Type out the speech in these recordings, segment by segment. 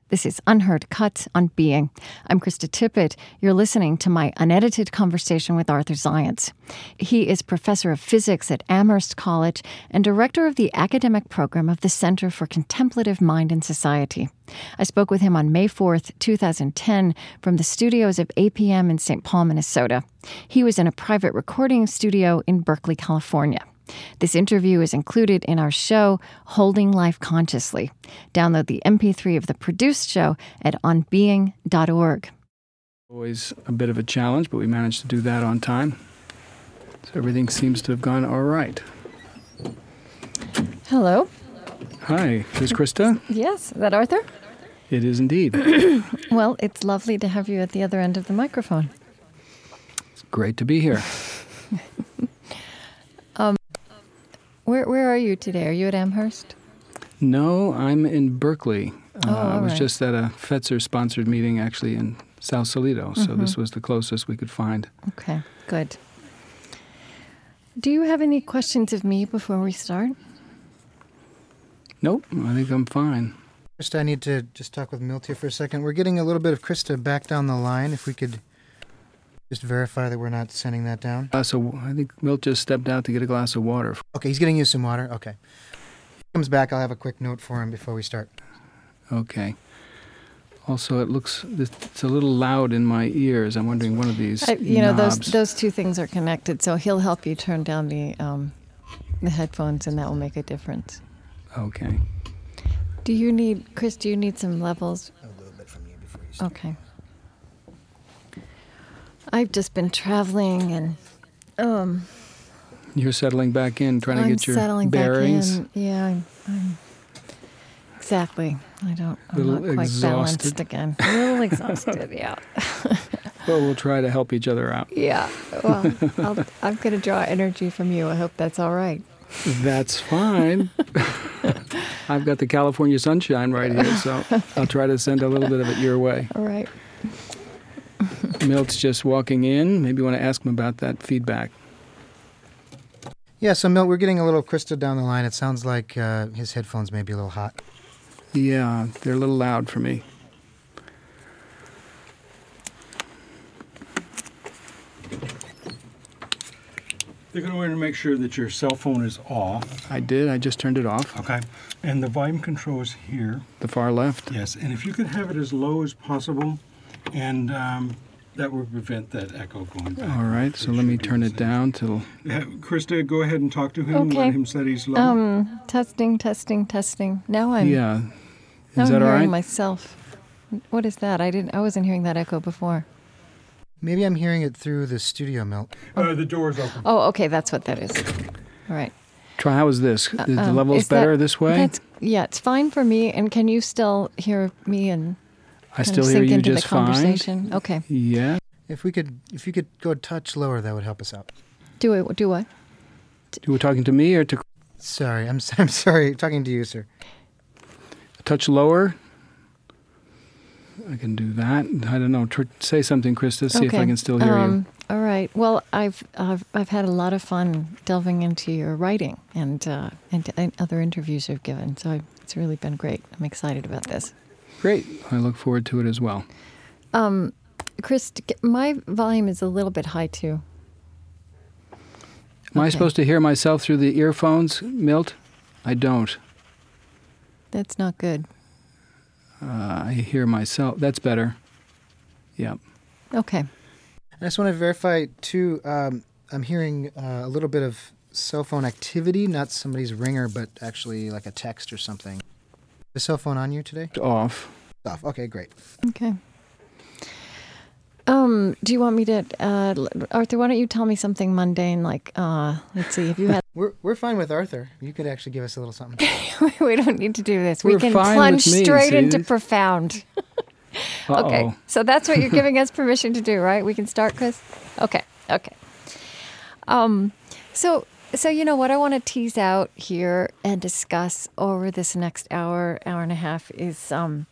This is Unheard Cuts on Being. I'm Krista Tippett. You're listening to my unedited conversation with Arthur Zajonc. He is professor of physics at Amherst College and director of the academic program of the Center for Contemplative Mind and Society. I spoke with him on May 4th, 2010, from the studios of APM in St. Paul, Minnesota. He was in a private recording studio in Berkeley, California. This interview is included in our show, Holding Life Consciously. Download the MP3 of the produced show at onbeing.org. Always a bit of a challenge, but we managed to do that on time. So everything seems to have gone all right. Hello. Hi, is Krista? Yes, is that Arthur? It is indeed. Well, it's lovely to have you at the other end of the microphone. It's great to be here. Where are you today? Are you at Amherst? No, I'm in Berkeley. I was right. just at a Fetzer-sponsored meeting, actually, in South Salito, so this was the closest we could find. Okay, good. Do you have any questions of me before we start? Nope, I think I'm fine. Krista, I need to just talk with Milt here for a second. We're getting a little bit of Krista back down the line. If we could just verify that we're not sending that down. So I think Milt just stepped out to get a glass of water. Okay, he's getting you some water. Okay. He comes back, I'll have a quick note for him before we start. Okay. Also, it's a little loud in my ears. I'm wondering one of these knobs. Those two things are connected, so he'll help you turn down the headphones, and that will make a difference. Okay. Chris, do you need some levels? A little bit from you before you start. Okay. I've just been traveling and You're settling back in, trying to get your settling bearings. back in. Yeah, I'm exactly. I'm not quite exhausted. balanced again. A little exhausted, yeah. Well, we'll try to help each other out. Yeah. Well, I'm going to draw energy from you. I hope that's all right. That's fine. I've got the California sunshine right here, so I'll try to send a little bit of it your way. All right. Milt's just walking in. Maybe you want to ask him about that feedback. Yeah, so Milt, we're getting a little Krista down the line. It sounds like his headphones may be a little hot. Yeah, they're a little loud for me. You're going to want to make sure that your cell phone is off. I did. I just turned it off. Okay. And the volume control is here. The far left. Yes. And if you could have it as low as possible, and that would prevent that echo going back. All right, so let me turn it down till... Krista, go ahead and talk to him. Okay. Let him say he's low. Testing. Now I'm Yeah. now Is I'm that all hearing right? myself. What is that? I wasn't hearing that echo before. Maybe I'm hearing it through the studio, Milt. The door's open. Oh, okay, that's what that is. All right. Try, how is this? The level's better this way? It's fine for me. And can you still hear me and I kind still of hear sink you into just the fine. conversation? Okay. Yeah. If you could go a touch lower, that would help us out. Do what? You were talking to me or to... Sorry, I'm sorry. Talking to you, sir. A touch lower? I can do that. I don't know. Say something, Krista. See if I can still hear you. All right. Well, I've had a lot of fun delving into your writing and other interviews you've given. So it's really been great. I'm excited about this. Great. I look forward to it as well. Chris, my volume is a little bit high too. Am I supposed to hear myself through the earphones, Milt? I don't. That's not good. I hear myself. That's better. Yeah. Okay. I just want to verify, too, I'm hearing a little bit of cell phone activity, not somebody's ringer, but actually like a text or something. The cell phone on you today? Off. Off. Okay, great. Okay. Do you want me to, Arthur, why don't you tell me something mundane, like, let's see, if you had... We're fine with Arthur. You could actually give us a little something. We don't need to do this. We're We can fine plunge with me, straight see? into profound. Okay, so that's what you're giving us permission to do, right? We can start, Chris? Okay. So you know what I want to tease out here and discuss over this next hour and a half is,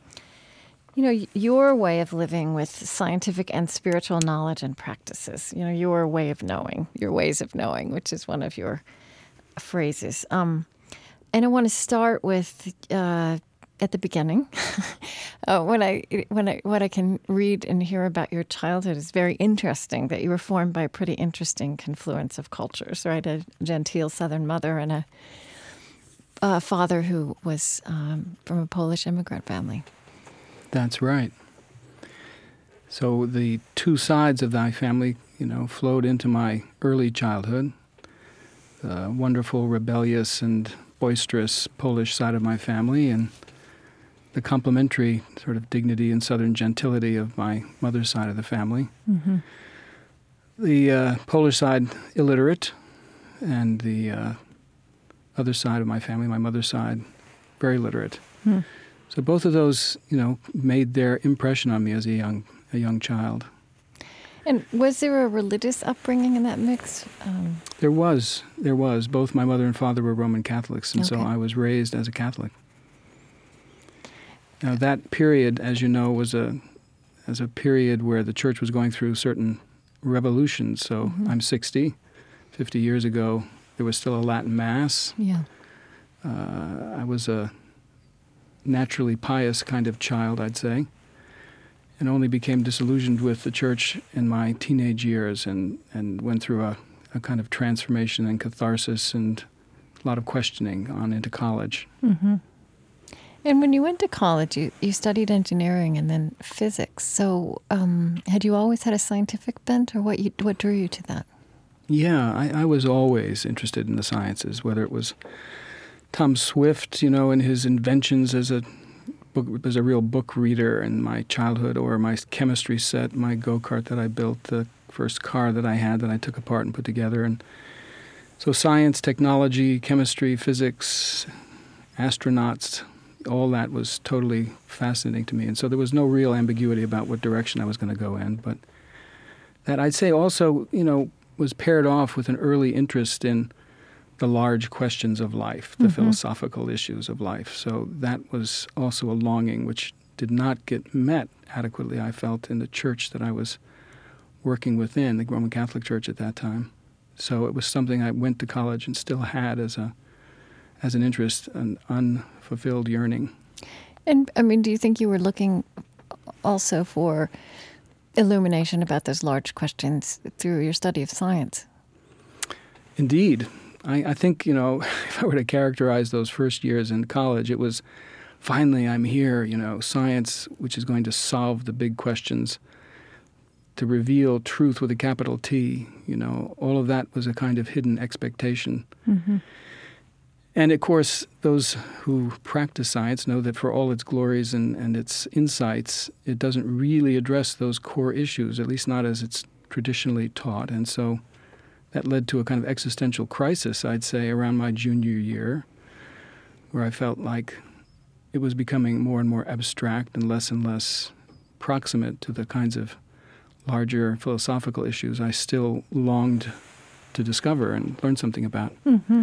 your way of living with scientific and spiritual knowledge and practices. Your way of knowing, your ways of knowing, which is one of your phrases. And I want to start with at the beginning. What I can read and hear about your childhood is very interesting. That you were formed by a pretty interesting confluence of cultures, right? A genteel Southern mother and a father who was from a Polish immigrant family. That's right. So the two sides of my family, flowed into my early childhood. The wonderful, rebellious, and boisterous Polish side of my family, and the complementary sort of dignity and Southern gentility of my mother's side of the family. Mm-hmm. The Polish side, illiterate, and the other side of my family, my mother's side, very literate. Mm. So both of those, made their impression on me as a young child. And was there a religious upbringing in that mix? There was. Both my mother and father were Roman Catholics, and so I was raised as a Catholic. Now that period, as you know, was a period where the church was going through certain revolutions. So I'm 60. 50 years ago, there was still a Latin Mass. Yeah. I was a naturally pious kind of child, I'd say, and only became disillusioned with the church in my teenage years and went through a kind of transformation and catharsis and a lot of questioning on into college. Mm-hmm. And when you went to college, you studied engineering and then physics. So had you always had a scientific bent, or what drew you to that? Yeah, I was always interested in the sciences, whether it was Tom Swift, and his inventions as a real book reader in my childhood, or my chemistry set, my go-kart that I built, the first car that I had that I took apart and put together. And so science, technology, chemistry, physics, astronauts, all that was totally fascinating to me. And so there was no real ambiguity about what direction I was going to go in. But that, I'd say, also, was paired off with an early interest in the large questions of life, the philosophical issues of life. So that was also a longing which did not get met adequately, I felt, in the church that I was working within, the Roman Catholic Church at that time. So it was something I went to college and still had as an interest, an unfulfilled yearning. And, do you think you were looking also for illumination about those large questions through your study of science? Indeed. I think, if I were to characterize those first years in college, it was finally I'm here, science, which is going to solve the big questions, to reveal truth with a capital T. All of that was a kind of hidden expectation. Mm-hmm. And, of course, those who practice science know that for all its glories and its insights, it doesn't really address those core issues, at least not as it's traditionally taught. And so that led to a kind of existential crisis, I'd say, around my junior year, where I felt like it was becoming more and more abstract and less proximate to the kinds of larger philosophical issues I still longed to discover and learn something about. Mm-hmm.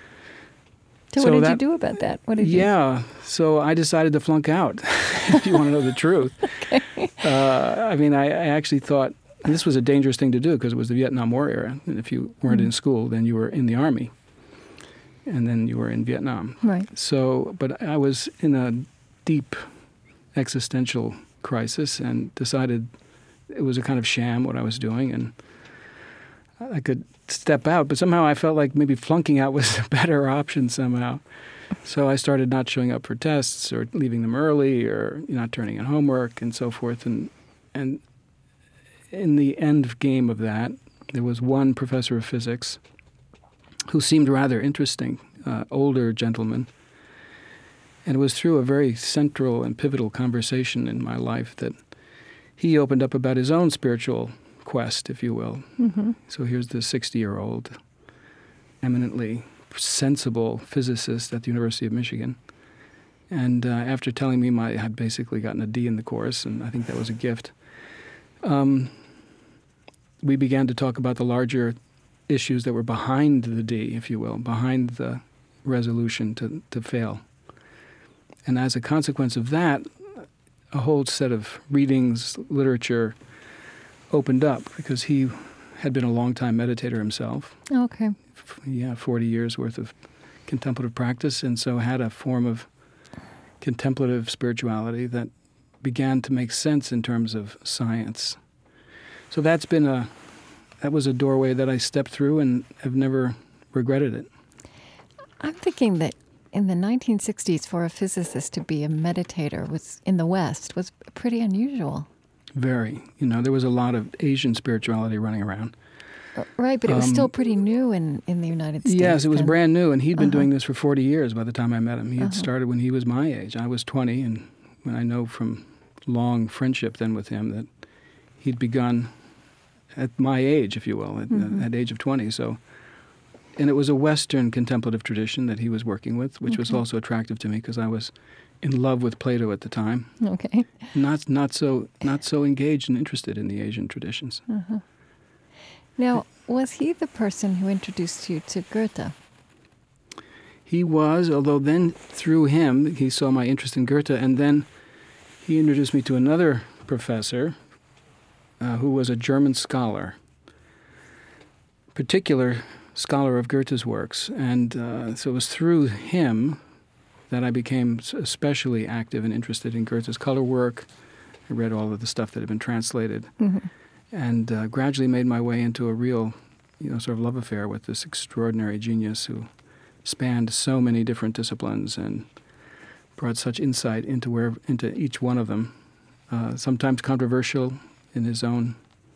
So what did you do about that? So I decided to flunk out, if you want to know the truth. Okay. I actually thought, and this was a dangerous thing to do because it was the Vietnam War era. And if you weren't in school, then you were in the Army. And then you were in Vietnam. Right. So, but I was in a deep existential crisis and decided it was a kind of sham what I was doing. And I could step out, but somehow I felt like maybe flunking out was a better option somehow. So I started not showing up for tests or leaving them early or not turning in homework and so forth. And in the end game of that, there was one professor of physics who seemed rather interesting, older gentleman. And it was through a very central and pivotal conversation in my life that he opened up about his own spiritual quest, if you will. Mm-hmm. So here's the 60-year-old, eminently sensible physicist at the University of Michigan. And after telling me I had basically gotten a D in the course, and I think that was a gift, we began to talk about the larger issues that were behind the D, if you will, behind the resolution to fail. And as a consequence of that, a whole set of readings, literature opened up because he had been a long-time meditator himself. Okay. 40 years worth of contemplative practice, and so had a form of contemplative spirituality that began to make sense in terms of science. So that was a doorway that I stepped through and have never regretted it. I'm thinking that in the 1960s, for a physicist to be a meditator in the West was pretty unusual. Very. There was a lot of Asian spirituality running around. Right, but it was still pretty new in the United States. Yes, it was brand new, and he'd been doing this for 40 years by the time I met him. He had started when he was my age. I was 20, and when I know from long friendship then with him that he'd begun at my age, if you will, at the age of 20. So, and it was a Western contemplative tradition that he was working with, which was also attractive to me because I was in love with Plato at the time. Okay. Not so engaged and interested in the Asian traditions. Now, was he the person who introduced you to Goethe? He was, although then through him he saw my interest in Goethe, and then he introduced me to another professor who was a German scholar, particular scholar of Goethe's works. And so it was through him that I became especially active and interested in Goethe's color work. I read all of the stuff that had been translated and gradually made my way into a real, sort of love affair with this extraordinary genius who spanned so many different disciplines and brought such insight into each one of them. Sometimes controversial in his own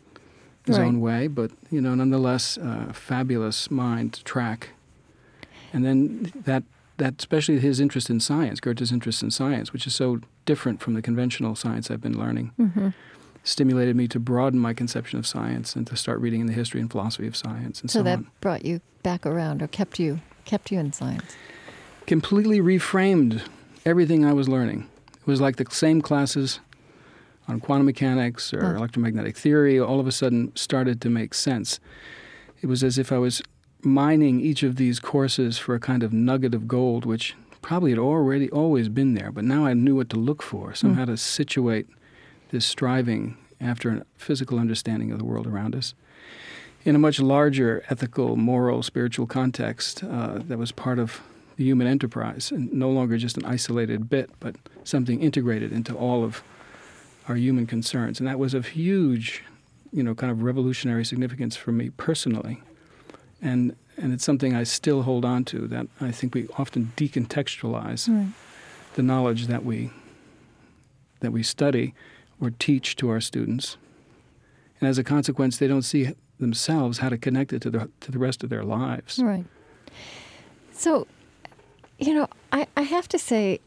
way, but nonetheless, fabulous mind to track. And then that especially his interest in science, Goethe's interest in science, which is so different from the conventional science I've been learning, stimulated me to broaden my conception of science and to start reading in the history and philosophy of science and so on. So that brought you back around, or kept you in science? Completely reframed everything I was learning. It was like the same classes on quantum mechanics or electromagnetic theory all of a sudden started to make sense. It was as if I was mining each of these courses for a kind of nugget of gold, which probably had already always been there, but now I knew what to look for, somehow to situate this striving after a physical understanding of the world around us in a much larger ethical, moral, spiritual context that was part of the human enterprise, and no longer just an isolated bit, but something integrated into all of our human concerns. And that was of huge, kind of revolutionary significance for me personally. And it's something I still hold on to, that I think we often decontextualize the knowledge that we study or teach to our students. And as a consequence, they don't see themselves how to connect it to the rest of their lives. Right. So, I have to say,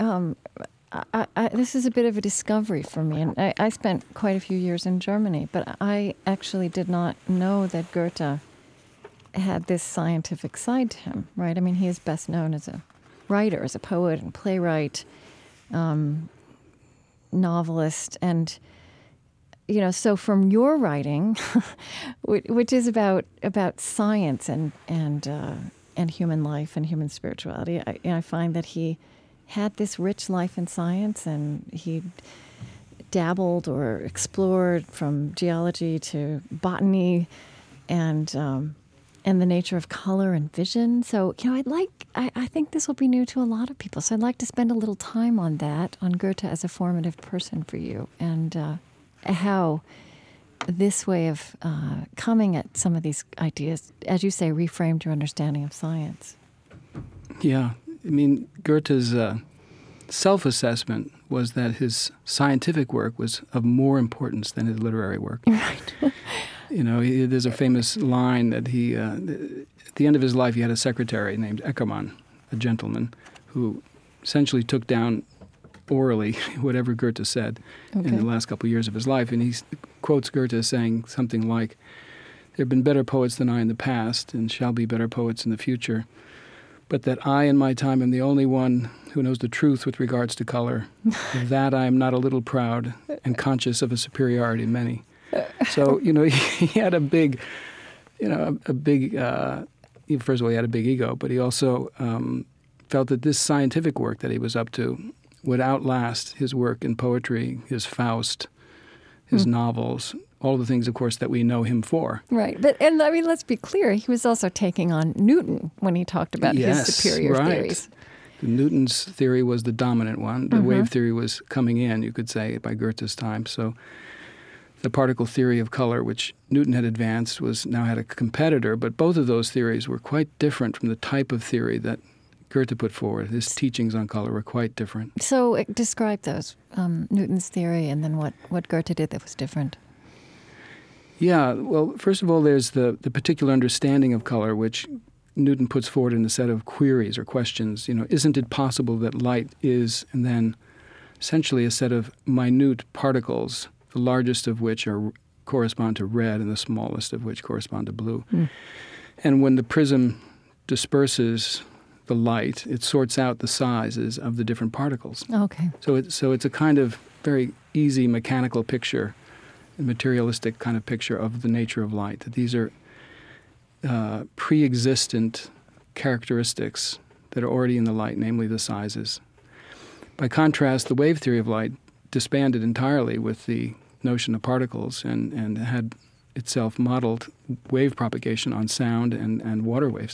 this is a bit of a discovery for me. And I spent quite a few years in Germany, but I actually did not know that Goethe had this scientific side to him, right? I mean, he is best known as a writer, as a poet and playwright, novelist. And, so from your writing, which is about science and human life and human spirituality, I find that he had this rich life in science, and he dabbled or explored from geology to botany and the nature of color and vision. So, I think this will be new to a lot of people. So I'd like to spend a little time on that, on Goethe as a formative person for you, and how this way of coming at some of these ideas, as you say, reframed your understanding of science. Yeah. I mean, Goethe's self-assessment was that his scientific work was of more importance than his literary work. Right. There's a famous line that he, at the end of his life, he had a secretary named Eckermann, a gentleman, who essentially took down orally whatever Goethe said in the last couple of years of his life. And he quotes Goethe as saying something like, "There have been better poets than I in the past, and shall be better poets in the future. But that I in my time am the only one who knows the truth with regards to color. Of that I am not a little proud and conscious of a superiority in many." So, he had a big, first of all, he had a big ego, but he also felt that this scientific work that he was up to would outlast his work in poetry, his Faust, his novels, all the things, of course, that we know him for. Right. Let's be clear. He was also taking on Newton when he talked about his superior theories. Newton's theory was the dominant one. The wave theory was coming in, you could say, by Goethe's time. So the particle theory of color, which Newton had advanced, now had a competitor, but both of those theories were quite different from the type of theory that Goethe put forward. His teachings on color were quite different. So describe those, Newton's theory, and then what Goethe did that was different. Yeah, well, first of all, there's the particular understanding of color, which Newton puts forward in a set of queries or questions. Isn't it possible that light is, and then essentially a set of minute particles, the largest of which correspond to red and the smallest of which correspond to blue. And when the prism disperses the light, it sorts out the sizes of the different particles. Okay. So it's a kind of very easy mechanical picture, a materialistic kind of picture of the nature of light. That these are pre-existent characteristics that are already in the light, namely the sizes. By contrast, the wave theory of light disbanded entirely with the notion of particles and had itself modeled wave propagation on sound and water waves.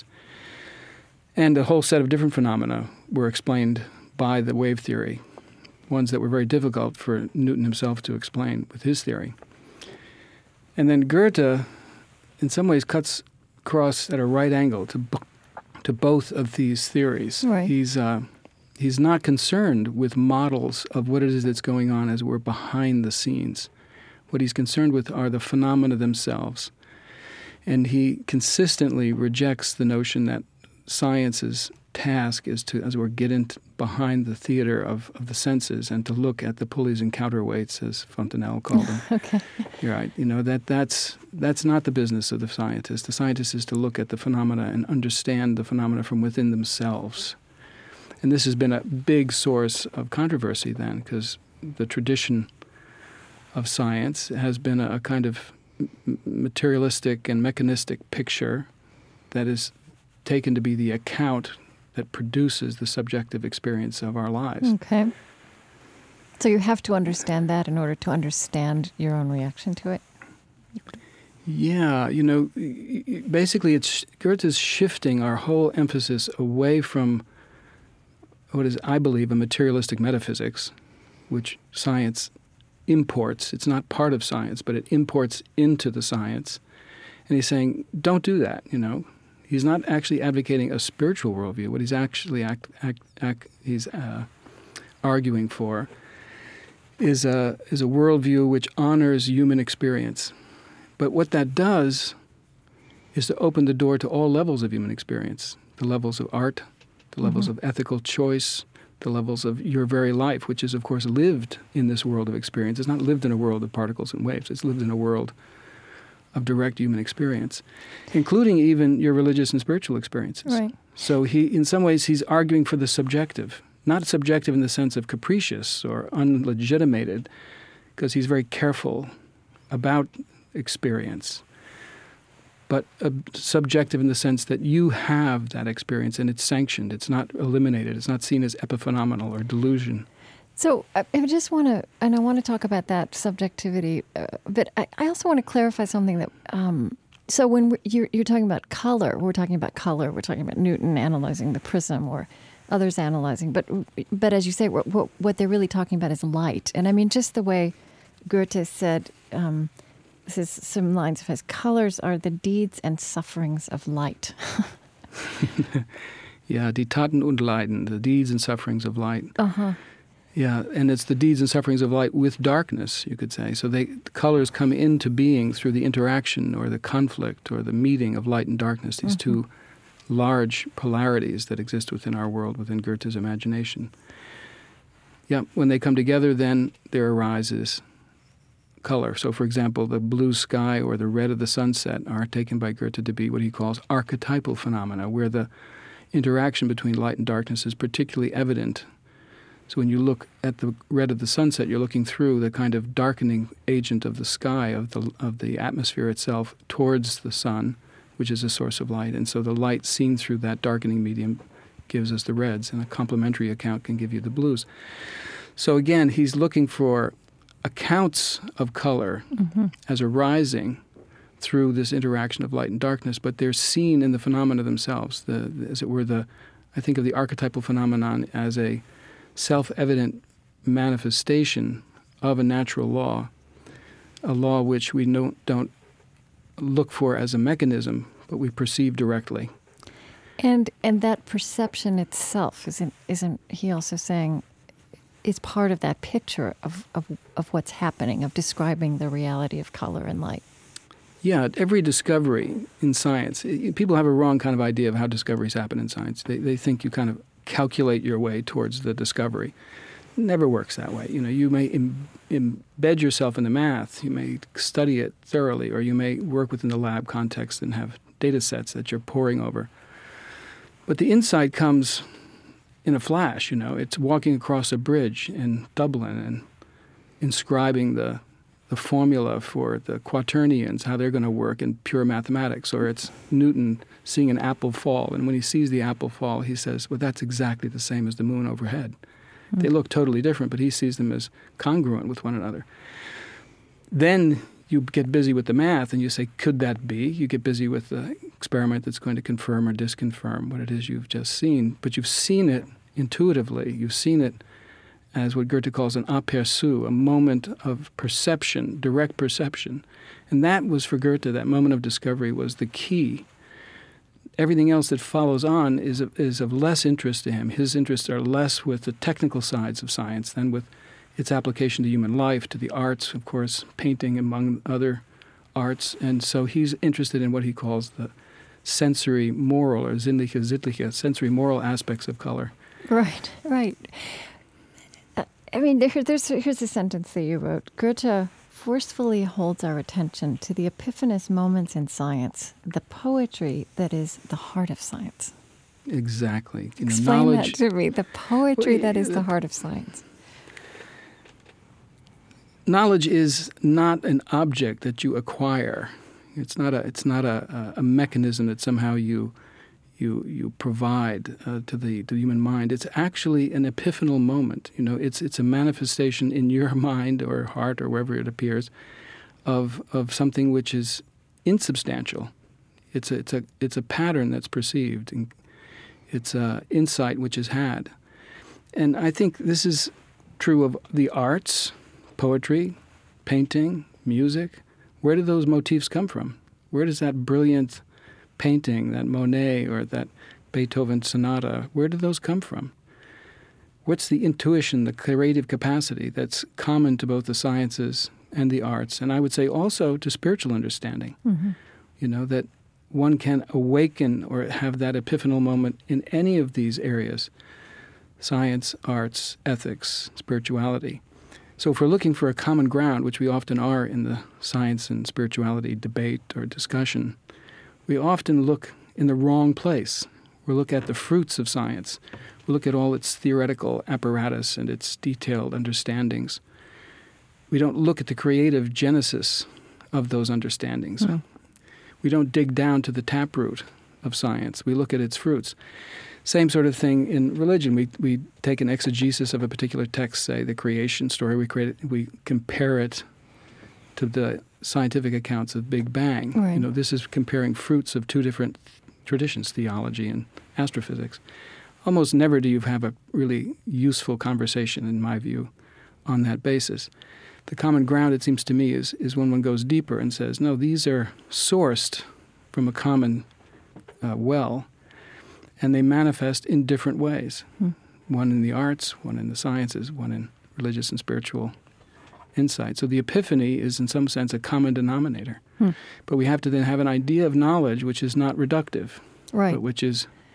And a whole set of different phenomena were explained by the wave theory, ones that were very difficult for Newton himself to explain with his theory. And then Goethe, in some ways, cuts across at a right angle to both of these theories. Right. He's not concerned with models of what it is that's going on as we're behind the scenes. What he's concerned with are the phenomena themselves. And he consistently rejects the notion that science's task is to, as we're getting behind the theater of the senses and to look at the pulleys and counterweights, as Fontenelle called them. Okay. You're right. That's not the business of the scientist. The scientist is to look at the phenomena and understand the phenomena from within themselves. And this has been a big source of controversy then, because the tradition of science has been a kind of materialistic and mechanistic picture that is taken to be the account that produces the subjective experience of our lives. Okay. So you have to understand that in order to understand your own reaction to it? Yeah, basically Goethe is shifting our whole emphasis away from what is, I believe, a materialistic metaphysics, which science imports. It's not part of science, but it imports into the science. And he's saying, don't do that, He's not actually advocating a spiritual worldview. What he's actually arguing for is a worldview which honors human experience. But what that does is to open the door to all levels of human experience, the levels of art, the levels of ethical choice, the levels of your very life, which is, of course, lived in this world of experience. It's not lived in a world of particles and waves. It's lived in a world of direct human experience, including even your religious and spiritual experiences. Right. So in some ways, he's arguing for the subjective, not subjective in the sense of capricious or unlegitimated, because he's very careful about experience, but subjective in the sense that you have that experience and it's sanctioned. It's not eliminated. It's not seen as epiphenomenal or delusion. So I just want to talk about that subjectivity, but I also want to clarify something that, so when you're talking about color, we're talking about Newton analyzing the prism or others analyzing, but as you say, what they're really talking about is light. And I mean, just the way Goethe said, this is some lines of his, colors are the deeds and sufferings of light. Yeah, die Taten und Leiden, the deeds and sufferings of light. Uh-huh. Yeah, and it's the deeds and sufferings of light with darkness, you could say. So the colors come into being through the interaction or the conflict or the meeting of light and darkness, these two large polarities that exist within our world, within Goethe's imagination. Yeah, when they come together, then there arises color. So, for example, the blue sky or the red of the sunset are taken by Goethe to be what he calls archetypal phenomena, where the interaction between light and darkness is particularly evident. So when you look at the red of the sunset, you're looking through the kind of darkening agent of the sky, of the atmosphere itself, towards the sun, which is a source of light. And so the light seen through that darkening medium gives us the reds, and a complementary account can give you the blues. So again, he's looking for accounts of color as arising through this interaction of light and darkness, but they're seen in the phenomena themselves, as it were, the I think of the archetypal phenomenon as a self-evident manifestation of a natural law, a law which we don't look for as a mechanism, but we perceive directly. And that perception itself, isn't he also saying, is part of that picture of what's happening, of describing the reality of color and light? Yeah, every discovery in science, people have a wrong kind of idea of how discoveries happen in science. They think you kind of calculate your way towards the discovery. It never works that way. You may embed yourself in the math, you may study it thoroughly, or you may work within the lab context and have data sets that you're poring over. But the insight comes in a flash, It's walking across a bridge in Dublin and inscribing the formula for the quaternions, how they're going to work in pure mathematics. Or it's Newton seeing an apple fall, and when he sees the apple fall, he says, well, that's exactly the same as the moon overhead. Mm-hmm. They look totally different, but he sees them as congruent with one another. Then you get busy with the math and you say, could that be? You get busy with the experiment that's going to confirm or disconfirm what it is you've just seen. But you've seen it intuitively. You've seen it as what Goethe calls an aperçu, a moment of perception, direct perception. And that was for Goethe, that moment of discovery was the key. Everything else that follows on is of less interest to him. His interests are less with the technical sides of science than with its application to human life, to the arts, of course, painting among other arts. And so he's interested in what he calls the sensory moral, or sinnliche, sensory moral aspects of color. Right. I mean, here's a sentence that you wrote. Goethe forcefully holds our attention to the epiphanous moments in science, the poetry that is the heart of science. Exactly. Explain that to me, the poetry that is the heart of science. Knowledge is not an object that you acquire. It's not a mechanism that somehow you provide to the human mind. It's actually an epiphanal moment. It's a manifestation in your mind or heart or wherever it appears of something which is insubstantial. It's a pattern that's perceived. And it's insight which is had. And I think this is true of the arts, poetry, painting, music. Where do those motifs come from? Where does that brilliant painting, that Monet or that Beethoven sonata, where do those come from? What's the intuition, the creative capacity that's common to both the sciences and the arts, and I would say also to spiritual understanding? Mm-hmm. That one can awaken or have that epiphanal moment in any of these areas, science, arts, ethics, spirituality. So if we're looking for a common ground, which we often are in the science and spirituality debate or discussion, we often look in the wrong place. We look at the fruits of science. We look at all its theoretical apparatus and its detailed understandings. We don't look at the creative genesis of those understandings. Mm-hmm. We don't dig down to the taproot of science. We look at its fruits. Same sort of thing in religion. We take an exegesis of a particular text, say the creation story, we compare it to the scientific accounts of Big Bang. Right. This is comparing fruits of two different traditions, theology and astrophysics. Almost never do you have a really useful conversation, in my view, on that basis. The common ground, it seems to me, is when one goes deeper and says, no, these are sourced from a common well, and they manifest in different ways. One in the arts, one in the sciences, one in religious and spiritual insight. So the epiphany is in some sense a common denominator. But we have to then have an idea of knowledge which is not reductive, right, but which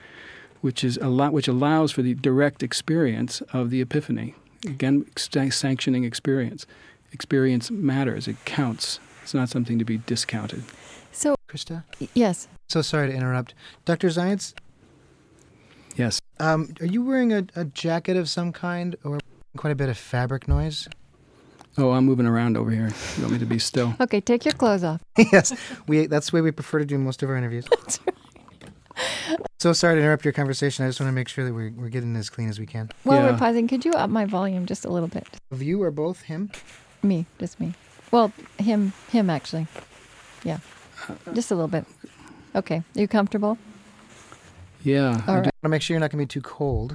allows for the direct experience of the epiphany. Again, sanctioning experience. Experience matters. It counts. It's not something to be discounted. So, Krista? Yes. So sorry to interrupt. Dr. Zajonc? Yes. Are you wearing a jacket of some kind or quite a bit of fabric noise? Oh, I'm moving around over here. You want me to be still? Okay, take your clothes off. Yes. That's the way we prefer to do most of our interviews. That's right. So sorry to interrupt your conversation. I just want to make sure that we're getting as clean as we can. While we're pausing, could you up my volume just a little bit? Of you or both? Him? Me, just me. Well, him actually. Yeah, just a little bit. Okay, you comfortable? Yeah. All I right. want to make sure you're not going to be too cold.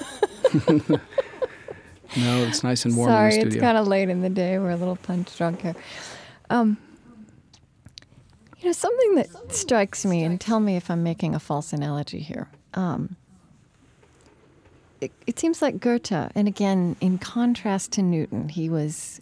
No, it's nice and warm Sorry, in the it's studio. kind of late in the day. We're a little punch drunk here. Something that strikes me, and tell me if I'm making a false analogy here. It seems like Goethe, and again, in contrast to Newton, he was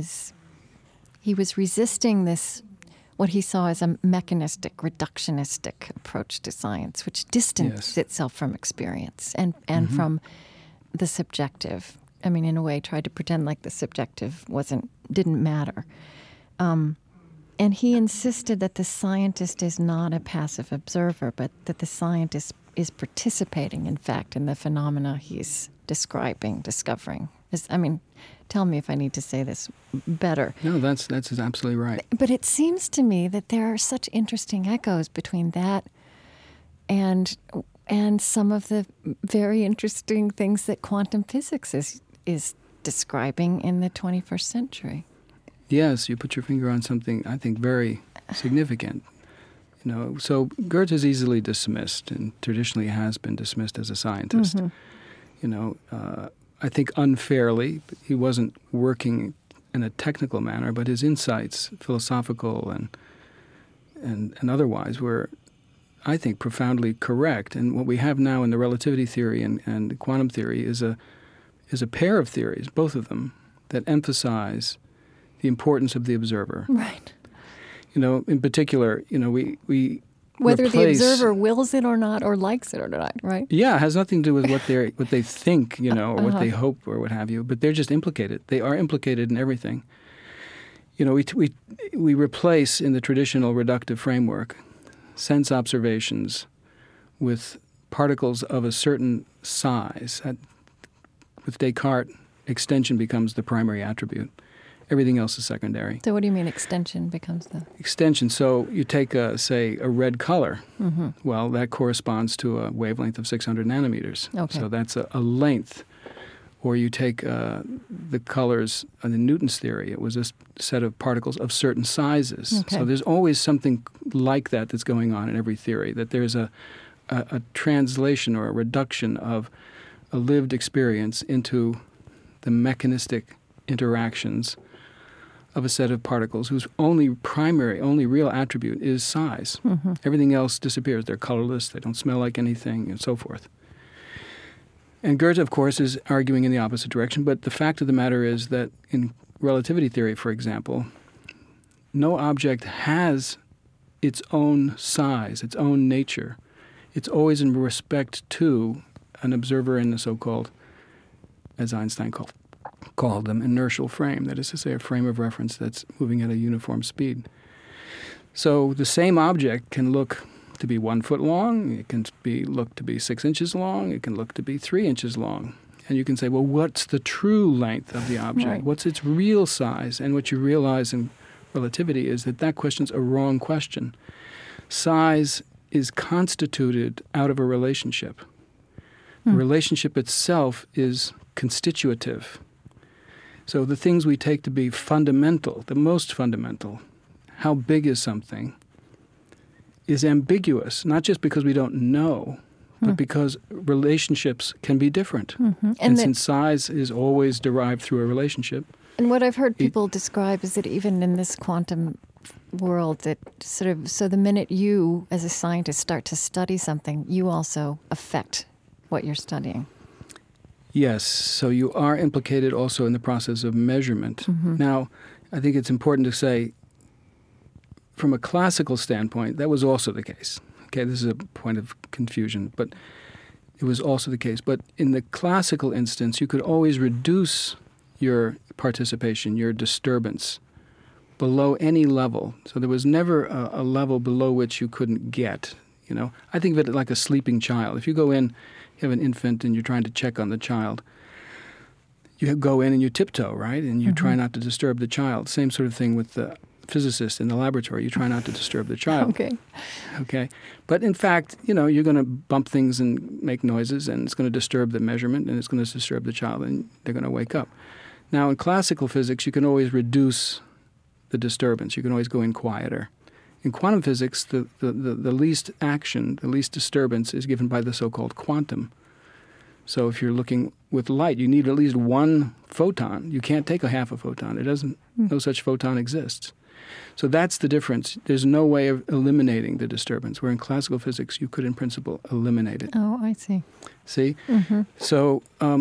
resisting this, what he saw as a mechanistic, reductionistic approach to science, which distanced itself from experience and from the subjective. I mean, in a way, tried to pretend like the subjective didn't matter. And he insisted that the scientist is not a passive observer, but that the scientist is participating, in fact, in the phenomena he's discovering. Tell me if I need to say this better. No, that's absolutely right. But it seems to me that there are such interesting echoes between that and some of the very interesting things that quantum physics is describing in the 21st century. Yes, you put your finger on something I think very significant. So Goethe is easily dismissed and traditionally has been dismissed as a scientist. I think unfairly. He wasn't working in a technical manner, but his insights, philosophical and otherwise, were, I think, profoundly correct. And what we have now in the relativity theory and quantum theory is a pair of theories, both of them, that emphasize the importance of the observer. Right. In particular, we whether the replace, observer wills it or not, or likes it or not, right? Yeah, it has nothing to do with what they think, or what they hope or what have you. But they're just implicated. They are implicated in everything. We replace in the traditional reductive framework sense observations with particles of a certain size. With Descartes, extension becomes the primary attribute. Everything else is secondary. So what do you mean extension becomes the... Extension, so you take, say, a red color. Mm-hmm. Well, that corresponds to a wavelength of 600 nanometers. Okay. So that's a length. Or you take the colors in the Newton's theory. It was a set of particles of certain sizes. Okay. So there's always something like that that's going on in every theory, that there's a translation or a reduction of a lived experience into the mechanistic interactions of a set of particles whose only real attribute is size. Mm-hmm. Everything else disappears. They're colorless, they don't smell like anything, and so forth. And Goethe, of course, is arguing in the opposite direction, but the fact of the matter is that in relativity theory, for example, no object has its own size, its own nature. It's always in respect to an observer in the so-called, as Einstein called them, inertial frame. That is to say, a frame of reference that's moving at a uniform speed. So the same object can look to be 1 foot long, it can look to be 6 inches long, it can look to be 3 inches long. And you can say, well, what's the true length of the object? Right. What's its real size? And what you realize in relativity is that question's a wrong question. Size is constituted out of a relationship. The relationship itself is constitutive. So the things we take to be fundamental, the most fundamental, how big is something, is ambiguous, not just because we don't know, but because relationships can be different. Mm-hmm. And since size is always derived through a relationship. And what I've heard people describe is that even in this quantum world, that so the minute you, as a scientist, start to study something, you also affect what you're studying. Yes, so you are implicated also in the process of measurement. Mm-hmm. Now, I think it's important to say, from a classical standpoint, that was also the case. Okay, this is a point of confusion, but it was also the case. But in the classical instance, you could always reduce your participation, your disturbance, below any level. So there was never a level below which you couldn't get. I think of it like a sleeping child. If you go in, you have an infant and you're trying to check on the child, you go in and you tiptoe, right? And you try not to disturb the child. Same sort of thing with the physicist in the laboratory. You try not to disturb the child. Okay. But in fact, you're going to bump things and make noises, and it's going to disturb the measurement, and it's going to disturb the child, and they're going to wake up. Now, in classical physics, you can always reduce the disturbance. You can always go in quieter. In quantum physics, the least action, the least disturbance is given by the so-called quantum. So if you're looking with light, you need at least one photon. You can't take a half a photon. No such photon exists. So that's the difference. There's no way of eliminating the disturbance, where in classical physics you could, in principle, eliminate it. Oh, I see. See? Mm-hmm. So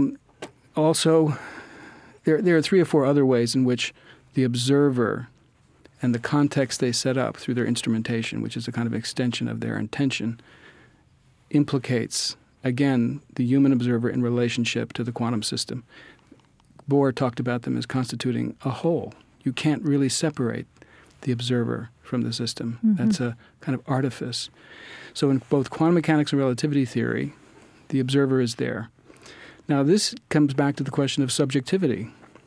also, there are 3 or 4 other ways in which the observer and the context they set up through their instrumentation, which is a kind of extension of their intention, implicates, again, the human observer in relationship to the quantum system. Bohr talked about them as constituting a whole. You can't really separate the observer from the system. Mm-hmm. That's a kind of artifice. So in both quantum mechanics and relativity theory, the observer is there. Now this comes back to the question of subjectivity.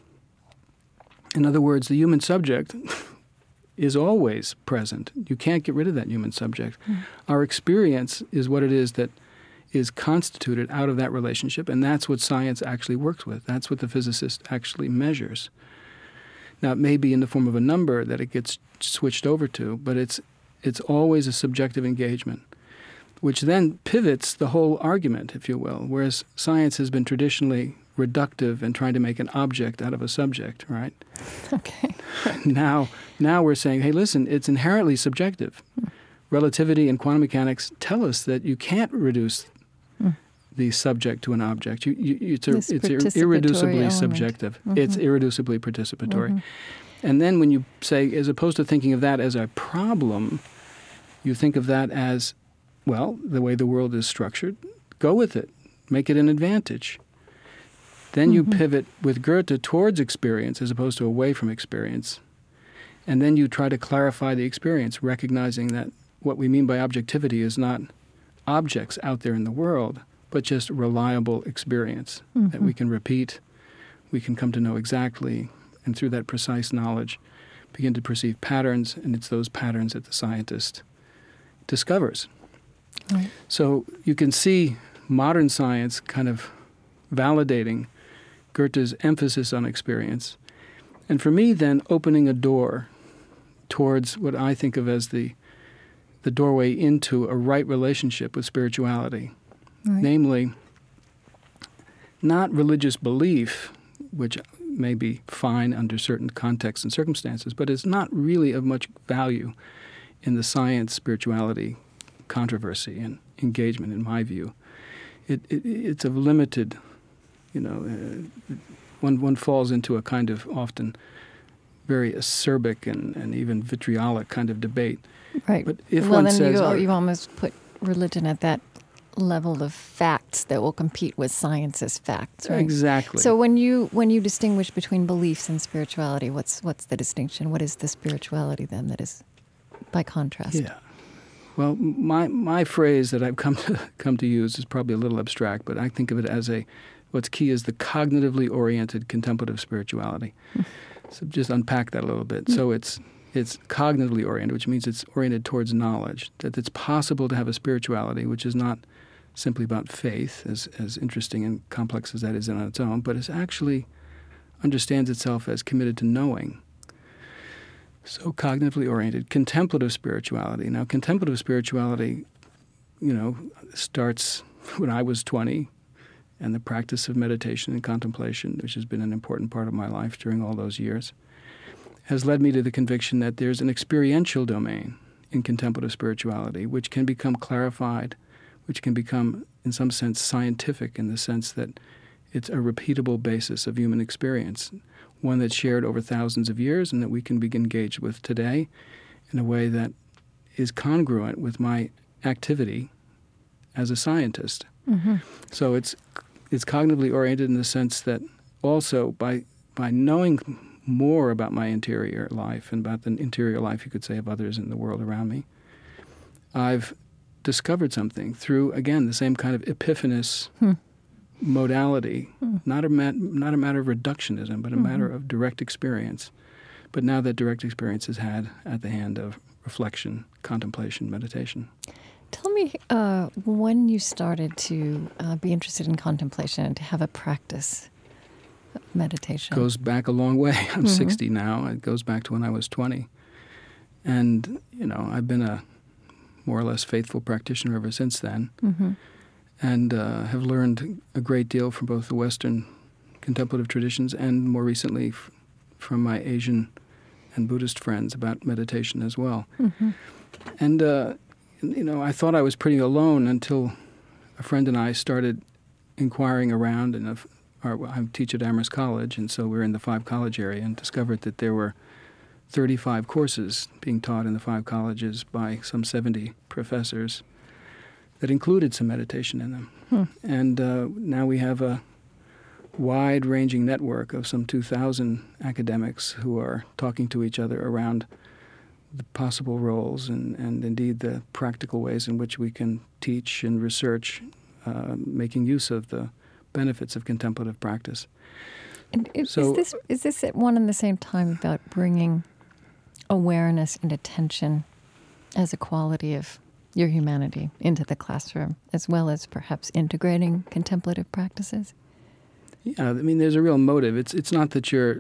In other words, the human subject is always present. You can't get rid of that human subject. Mm. Our experience is what it is that is constituted out of that relationship, and that's what science actually works with. That's what the physicist actually measures. Now, it may be in the form of a number that it gets switched over to, but it's always a subjective engagement, which then pivots the whole argument, if you will, whereas science has been traditionally reductive and trying to make an object out of a subject, right? Okay. Now we're saying, hey, listen, it's inherently subjective. Relativity and quantum mechanics tell us that you can't reduce the subject to an object. It's irreducibly element. Subjective. Mm-hmm. It's irreducibly participatory. Mm-hmm. And then when you say, as opposed to thinking of that as a problem, you think of that as, well, the way the world is structured, go with it. Make it an advantage. Then you pivot with Goethe towards experience as opposed to away from experience. And then you try to clarify the experience, recognizing that what we mean by objectivity is not objects out there in the world, but just reliable experience that we can repeat, we can come to know exactly, and through that precise knowledge begin to perceive patterns, and it's those patterns that the scientist discovers. Right. So you can see modern science kind of validating Goethe's emphasis on experience. And for me, then, opening a door towards what I think of as the doorway into a right relationship with spirituality. Right. Namely, not religious belief, which may be fine under certain contexts and circumstances, but is not really of much value in the science-spirituality controversy and engagement, in my view. It's of limited, one falls into a kind of often very acerbic and even vitriolic kind of debate. Right. But if one says, you almost put religion at that level of facts that will compete with science as facts, right? Exactly. So when you distinguish between beliefs and spirituality, what's the distinction? What is the spirituality then that is by contrast? Yeah. Well, my phrase that I've come to use is probably a little abstract, but I think of it as what's key is the cognitively oriented contemplative spirituality. So just unpack that a little bit. So it's cognitively oriented, which means it's oriented towards knowledge, that it's possible to have a spirituality which is not simply about faith, as interesting and complex as that is on its own, but it actually understands itself as committed to knowing. So cognitively oriented. Contemplative spirituality. Now, contemplative spirituality, starts when I was 20, and the practice of meditation and contemplation, which has been an important part of my life during all those years, has led me to the conviction that there's an experiential domain in contemplative spirituality, which can become clarified, which can become, in some sense, scientific in the sense that it's a repeatable basis of human experience, one that's shared over thousands of years and that we can be engaged with today in a way that is congruent with my activity as a scientist. Mm-hmm. So it's cognitively oriented in the sense that also by knowing more about my interior life and about the interior life, you could say, of others in the world around me, I've discovered something through, again, the same kind of epiphanous modality, not a matter of reductionism, but a matter of direct experience. But now that direct experience is had at the hand of reflection, contemplation, meditation. Tell me when you started to be interested in contemplation and to have a practice of meditation. It goes back a long way. I'm 60 now. It goes back to when I was 20. And, I've been a more or less faithful practitioner ever since then, and have learned a great deal from both the Western contemplative traditions and more recently from my Asian and Buddhist friends about meditation as well. And, I thought I was pretty alone until a friend and I started inquiring around, and I teach at Amherst College, and so we're in the 5 college area, and discovered that there were 35 courses being taught in the 5 colleges by some 70 professors that included some meditation in them. And now we have a wide-ranging network of some 2,000 academics who are talking to each other around the possible roles and indeed the practical ways in which we can teach and research, making use of the benefits of contemplative practice. And is this at one and the same time about bringing awareness and attention as a quality of your humanity into the classroom, as well as perhaps integrating contemplative practices? Yeah, there's a real motive. It's not that you're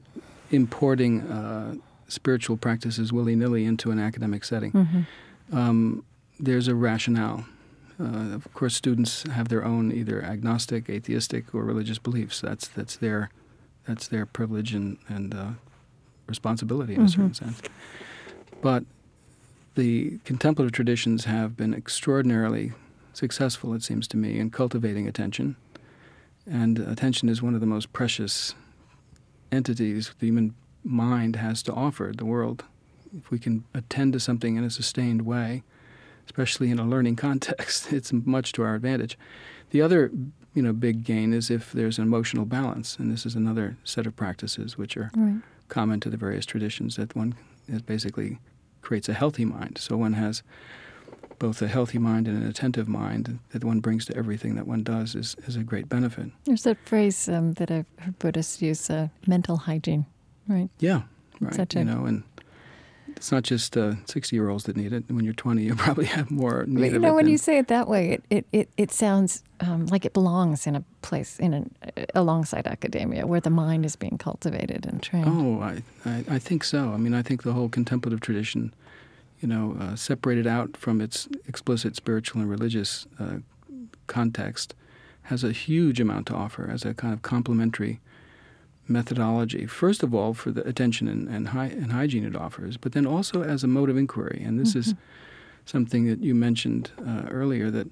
importing spiritual practices willy-nilly into an academic setting. There's a rationale. Of course, students have their own either agnostic, atheistic, or religious beliefs. That's their privilege and responsibility in a certain sense. But the contemplative traditions have been extraordinarily successful, it seems to me, in cultivating attention. And attention is one of the most precious entities the human mind has to offer the world. If we can attend to something in a sustained way, especially in a learning context, it's much to our advantage. The other, big gain is if there's an emotional balance, and this is another set of practices which are common to the various traditions, that one basically creates a healthy mind. So one has both a healthy mind and an attentive mind that one brings to everything that one does is a great benefit. There's that phrase that I've heard Buddhists use, mental hygiene, right? Yeah, right. And it's not just 60-year-olds that need it. When you're 20, you probably have more need of it. When you say it that way, it sounds like it belongs in a place alongside academia where the mind is being cultivated and trained. Oh, I think so. I think the whole contemplative tradition, separated out from its explicit spiritual and religious context, has a huge amount to offer as a kind of complementary methodology. First of all, for the attention and hygiene it offers, but then also as a mode of inquiry. And this is something that you mentioned earlier, that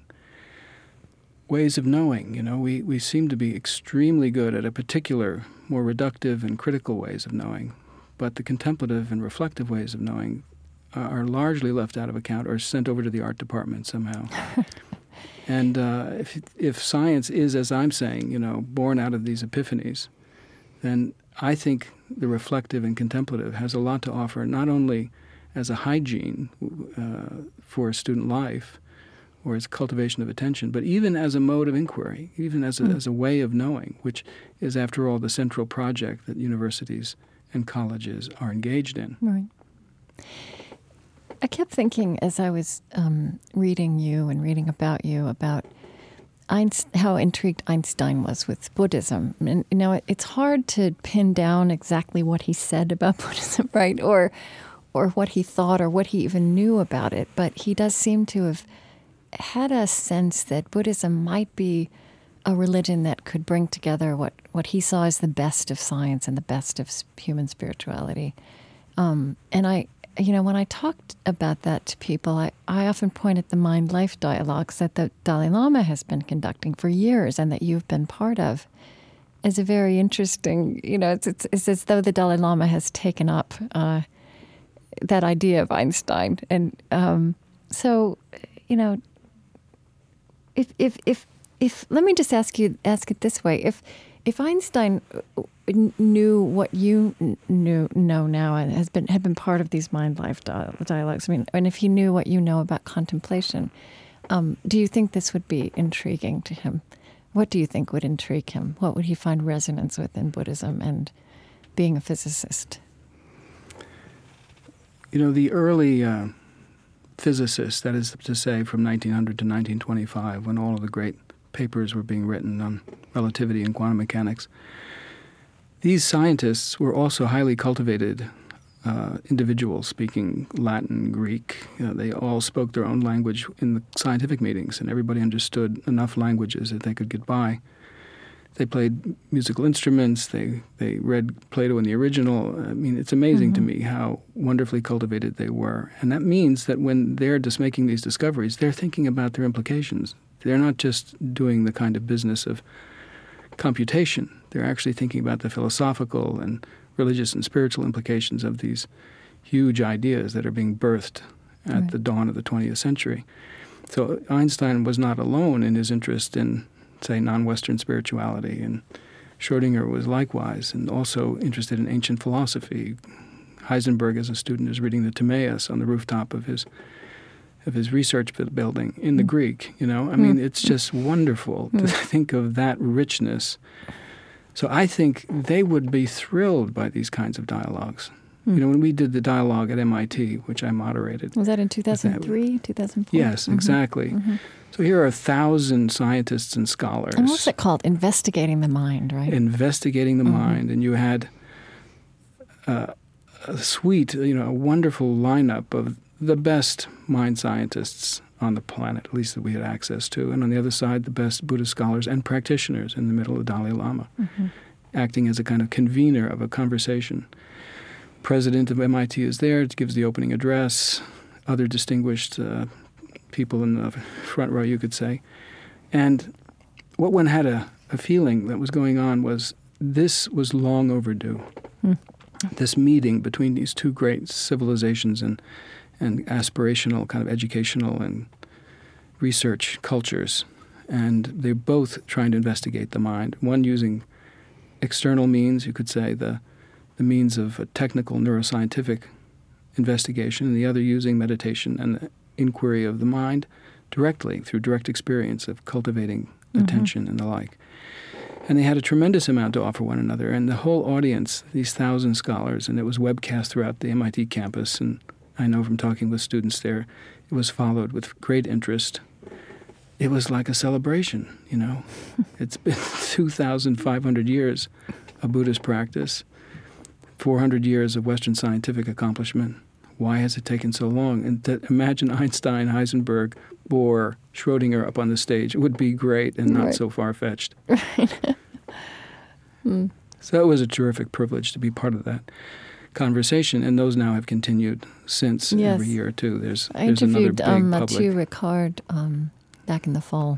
ways of knowing, we seem to be extremely good at a particular, more reductive and critical ways of knowing, but the contemplative and reflective ways of knowing are largely left out of account or sent over to the art department somehow. And if science is, as I'm saying, born out of these epiphanies, then I think the reflective and contemplative has a lot to offer, not only as a hygiene for student life or as cultivation of attention, but even as a mode of inquiry, even as a way of knowing, which is, after all, the central project that universities and colleges are engaged in. Right. I kept thinking as I was reading you and reading about you about how intrigued Einstein was with Buddhism. And it's hard to pin down exactly what he said about Buddhism, right? Or what he thought or what he even knew about it. But he does seem to have had a sense that Buddhism might be a religion that could bring together what he saw as the best of science and the best of human spirituality. And when I talked about that to people, I often point at the mind-life dialogues that the Dalai Lama has been conducting for years and that you've been part of as a very interesting, it's as though the Dalai Lama has taken up that idea of Einstein. And if let me just ask it this way, if Einstein knew what you know now and had been part of these mind-life dialogues, and if he knew what you know about contemplation, do you think this would be intriguing to him? What do you think would intrigue him? What would he find resonance with in Buddhism and being a physicist? The early physicists, that is to say from 1900 to 1925, when all of the great papers were being written on relativity and quantum mechanics, these scientists were also highly cultivated individuals speaking Latin, Greek. They all spoke their own language in the scientific meetings, and everybody understood enough languages that they could get by. They played musical instruments. They read Plato in the original. I mean, it's amazing to me how wonderfully cultivated they were. And that means that when they're just making these discoveries, they're thinking about their implications. They're not just doing the kind of business of computation. They're actually thinking about the philosophical and religious and spiritual implications of these huge ideas that are being birthed at the dawn of the 20th century. So Einstein was not alone in his interest in, say, non-Western spirituality, and Schrödinger was likewise, and also interested in ancient philosophy. Heisenberg, as a student, is reading the Timaeus on the rooftop of his research building in the Greek. I mean, it's just wonderful to think of that richness. So I think they would be thrilled by these kinds of dialogues. When we did the dialogue at MIT, which I moderated. Was that in 2003, 2004? Yes, exactly. So here are 1,000 scientists and scholars. And what's it called? Investigating the mind, right? Investigating the mind. And you had a sweet, a wonderful lineup of the best mind scientists on the planet, at least that we had access to. And on the other side, the best Buddhist scholars and practitioners, in the middle, the Dalai Lama, acting as a kind of convener of a conversation. President of MIT is there, gives the opening address, other distinguished people in the front row, you could say. And what one had a feeling that was going on was this was long overdue. This meeting between these two great civilizations and aspirational kind of educational and research cultures. And they're both trying to investigate the mind, one using external means, you could say, the means of a technical neuroscientific investigation, and the other using meditation and the inquiry of the mind directly through direct experience of cultivating attention and the like. And they had a tremendous amount to offer one another. And the whole audience, these 1,000 scholars, and it was webcast throughout the MIT campus, and I know from talking with students there, it was followed with great interest. It was like a celebration, It's been 2,500 years of Buddhist practice, 400 years of Western scientific accomplishment. Why has it taken so long? And imagine Einstein, Heisenberg, Bohr, Schrödinger up on the stage. It would be great and not so far-fetched. So it was a terrific privilege to be part of that conversation, and those now have continued since every year or two. There's another big public. Mathieu Ricard back in the fall.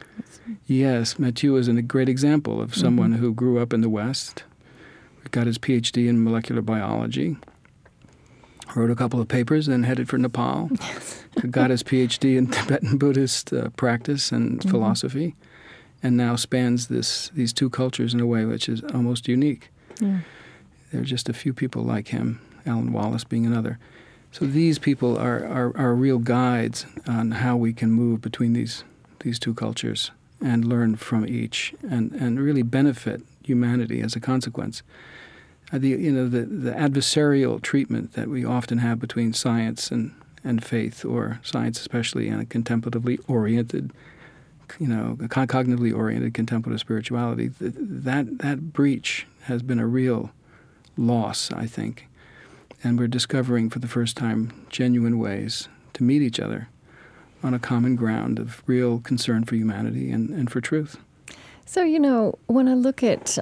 Yes, Mathieu is a great example of someone who grew up in the West, got his PhD in molecular biology, wrote a couple of papers, then headed for Nepal, got his PhD in Tibetan Buddhist practice and philosophy, and now spans these two cultures in a way which is almost unique. Yeah. There are just a few people like him, Alan Wallace being another. So these people are real guides on how we can move between these two cultures and learn from each and really benefit humanity as a consequence. The adversarial treatment that we often have between science and faith, or science especially, and a contemplatively oriented, cognitively oriented contemplative spirituality, that breach has been a real loss, I think. And we're discovering for the first time genuine ways to meet each other on a common ground of real concern for humanity and for truth. So, when I look at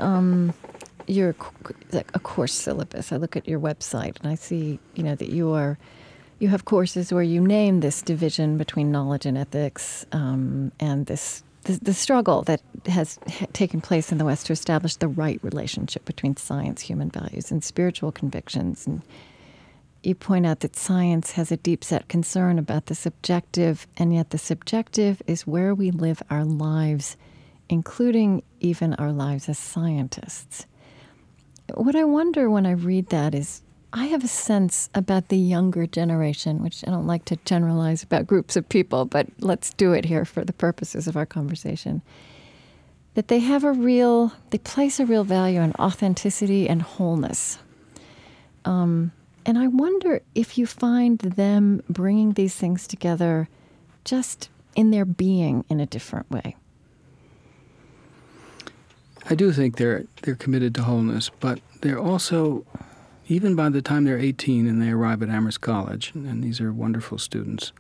your a course syllabus, I look at your website and I see, that you have courses where you name this division between knowledge and ethics, and the struggle that has taken place in the West to establish the right relationship between science, human values, and spiritual convictions. And you point out that science has a deep-set concern about the subjective, and yet the subjective is where we live our lives, including even our lives as scientists. What I wonder when I read that is, I have a sense about the younger generation, which I don't like to generalize about groups of people, but let's do it here for the purposes of our conversation, that they place a real value on authenticity and wholeness. And I wonder if you find them bringing these things together just in their being in a different way. I do think they're committed to wholeness, but they're also, even by the time they're 18 and they arrive at Amherst College, and these are wonderful students,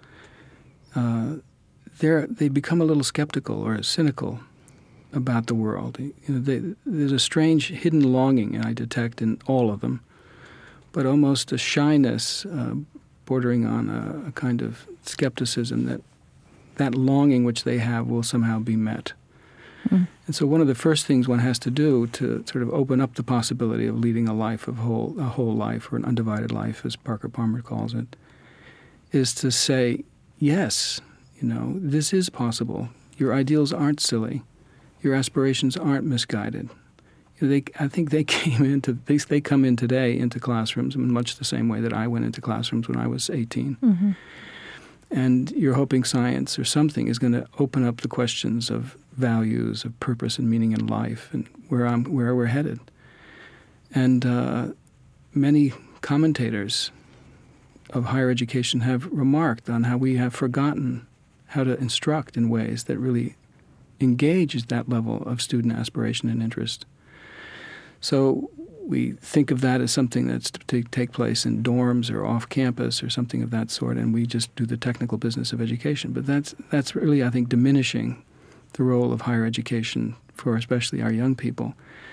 they become a little skeptical or cynical about the world. There's a strange hidden longing I detect in all of them, but almost a shyness bordering on a kind of skepticism that longing which they have will somehow be met. Mm. And so one of the first things one has to do to sort of open up the possibility of leading a whole life, or an undivided life, as Parker Palmer calls it, is to say, yes, this is possible. Your ideals aren't silly. Your aspirations aren't misguided. I think they come in today into classrooms in much the same way that I went into classrooms when I was 18. Mm-hmm. And you're hoping science or something is going to open up the questions of values, of purpose and meaning in life, and where we're headed. And many commentators of higher education have remarked on how we have forgotten how to instruct in ways that really engage that level of student aspiration and interest. So we think of that as something that's to take place in dorms or off campus or something of that sort, and we just do the technical business of education. But that's really, I think, diminishing the role of higher education for especially our young people.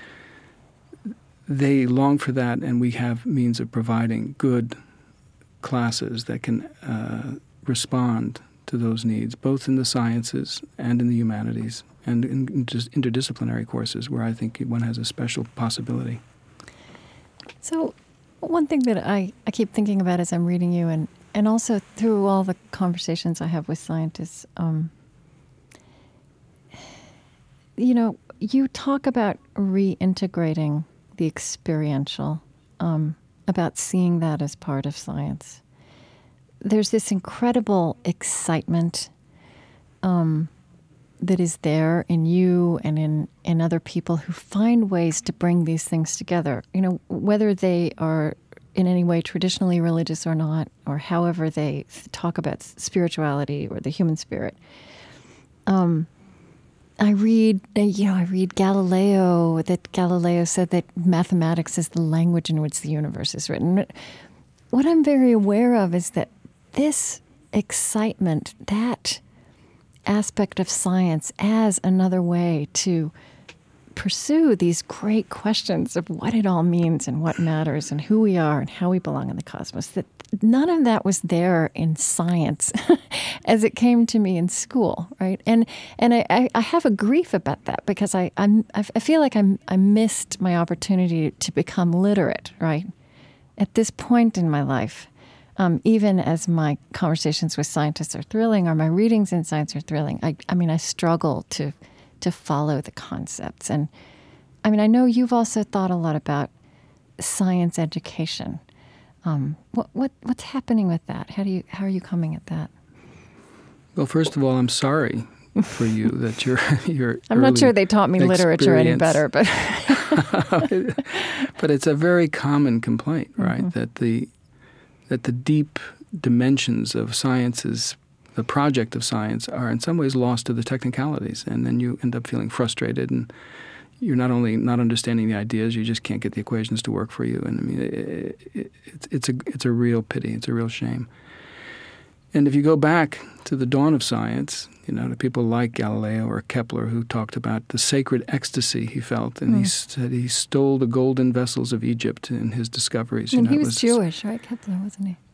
They long for that, and we have means of providing good classes that can respond to those needs, both in the sciences and in the humanities, and in just interdisciplinary courses where I think one has a special possibility. So one thing that I keep thinking about as I'm reading you, and also through all the conversations I have with scientists, you talk about reintegrating the experiential, about seeing that as part of science. There's this incredible excitement that is there in you and in other people who find ways to bring these things together, whether they are in any way traditionally religious or not, or however they talk about spirituality or the human spirit. I read Galileo, that Galileo said that mathematics is the language in which the universe is written. What I'm very aware of is that this excitement, that aspect of science as another way to pursue these great questions of what it all means and what matters and who we are and how we belong in the cosmos, that none of that was there in science as it came to me in school, right? And I have a grief about that because I feel like I missed my opportunity to become literate, right? At this point in my life, even as my conversations with scientists are thrilling or my readings in science are thrilling, I struggle to follow the concepts. And I know you've also thought a lot about science education. What's happening with that? How are you coming at that? Well, first of all, I'm sorry for you that your I'm not sure they taught me literature any better, but but it's a very common complaint, right? Mm-hmm. That the deep dimensions of science's, the project of science, are in some ways lost to the technicalities, and then you end up feeling frustrated, and you're not only not understanding the ideas, you just can't get the equations to work for you. And it's a real pity. It's a real shame. And if you go back to the dawn of science, to people like Galileo or Kepler, who talked about the sacred ecstasy he felt, and he said he stole the golden vessels of Egypt in his discoveries. And he was Jewish, right? Kepler, wasn't he?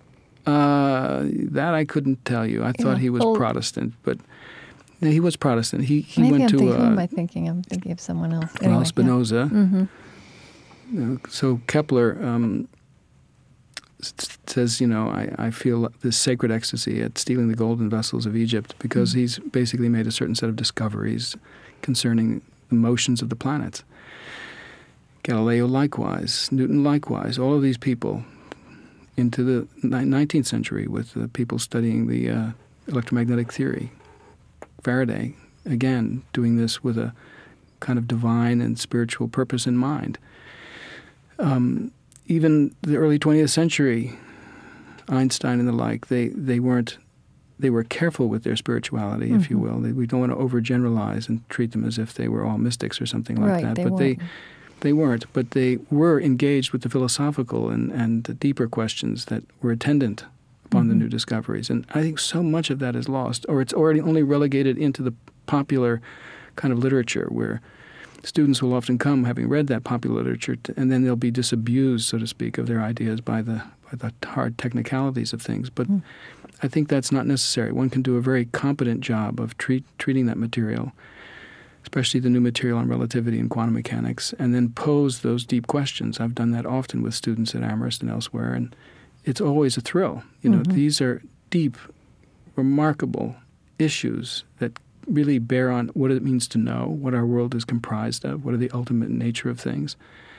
That I couldn't tell you. I thought he was Protestant, but he was Protestant. He Maybe went to. Who am I thinking? I'm thinking of someone else. Well, anyway, Spinoza. Yeah. Mm-hmm. So Kepler says, I feel this sacred ecstasy at stealing the golden vessels of Egypt because he's basically made a certain set of discoveries concerning the motions of the planets. Galileo likewise, Newton likewise, all of these people into the 19th century with the people studying the electromagnetic theory. Faraday, again, doing this with a kind of divine and spiritual purpose in mind. Even the early 20th century, Einstein and the like, they were careful with their spirituality, if you will. We don't want to overgeneralize and treat them as if they were all mystics or something like that. But They weren't, but they were engaged with the philosophical and the deeper questions that were attendant upon the new discoveries. And I think so much of that is lost, or it's already only relegated into the popular kind of literature where students will often come having read that popular literature, and then they'll be disabused, so to speak, of their ideas by the hard technicalities of things. But I think that's not necessary. One can do a very competent job of treating that material, especially the new material on relativity and quantum mechanics, and then pose those deep questions. I've done that often with students at Amherst and elsewhere, and it's always a thrill. These are deep, remarkable issues that really bear on what it means to know, what our world is comprised of, what are the ultimate nature of things.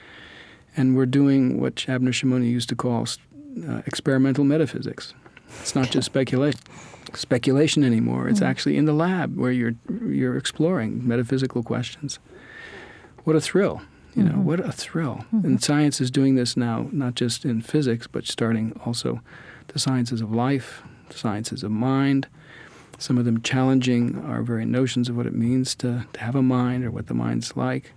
And we're doing what Shabnir Shimoni used to call experimental metaphysics. It's not just speculation anymore. It's actually in the lab where you're exploring metaphysical questions. What a thrill, what a thrill. And science is doing this now, not just in physics, but starting also the sciences of life, the sciences of mind, some of them challenging our very notions of what it means to have a mind or what the mind's like.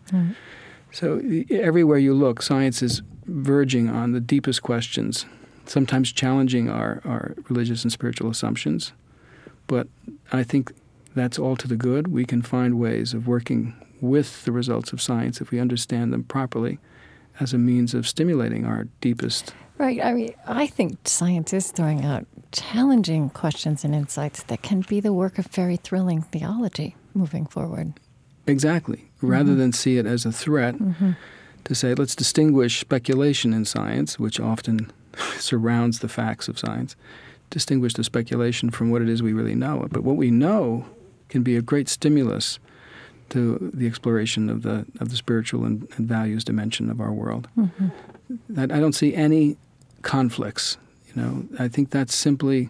So everywhere you look, science is verging on the deepest questions, sometimes challenging our religious and spiritual assumptions. But I think that's all to the good. We can find ways of working with the results of science if we understand them properly as a means of stimulating our deepest. Right. I mean, I think science is throwing out challenging questions and insights that can be the work of very thrilling theology moving forward. Exactly. Rather than see it as a threat, to say, let's distinguish speculation in science, which often surrounds the facts of science, distinguish the speculation from what it is we really know. But what we know can be a great stimulus to the exploration of the spiritual and values dimension of our world. I don't see any conflicts. I think that's simply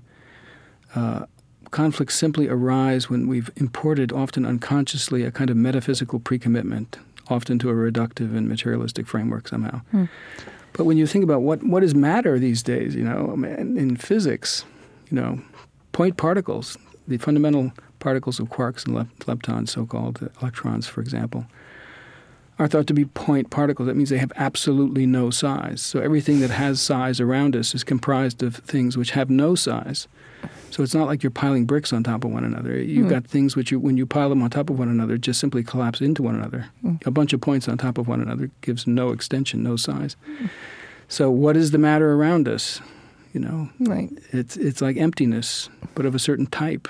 conflicts simply arise when we've imported, often unconsciously, a kind of metaphysical pre-commitment, often to a reductive and materialistic framework somehow. But when you think about what is matter these days, in physics, point particles, the fundamental particles of quarks and leptons, so-called electrons, for example, are thought to be point particles. That means they have absolutely no size. So everything that has size around us is comprised of things which have no size. So it's not like you're piling bricks on top of one another. You've got things which, when you pile them on top of one another, just simply collapse into one another. A bunch of points on top of one another gives no extension, no size. So what is the matter around us? Right. It's like emptiness, but of a certain type.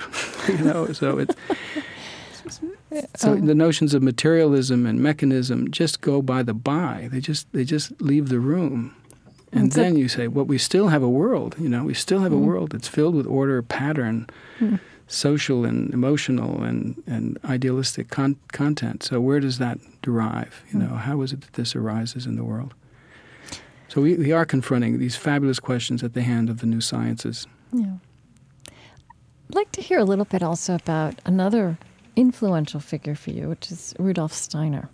So the notions of materialism and mechanism just go by the by. They just leave the room. And then you say, well, we still have a world. We still have a world that's filled with order, pattern, social and emotional and idealistic content. So where does that derive? How is it that this arises in the world? So we are confronting these fabulous questions at the hand of the new sciences. Yeah. I'd like to hear a little bit also about another influential figure for you, which is Rudolf Steiner.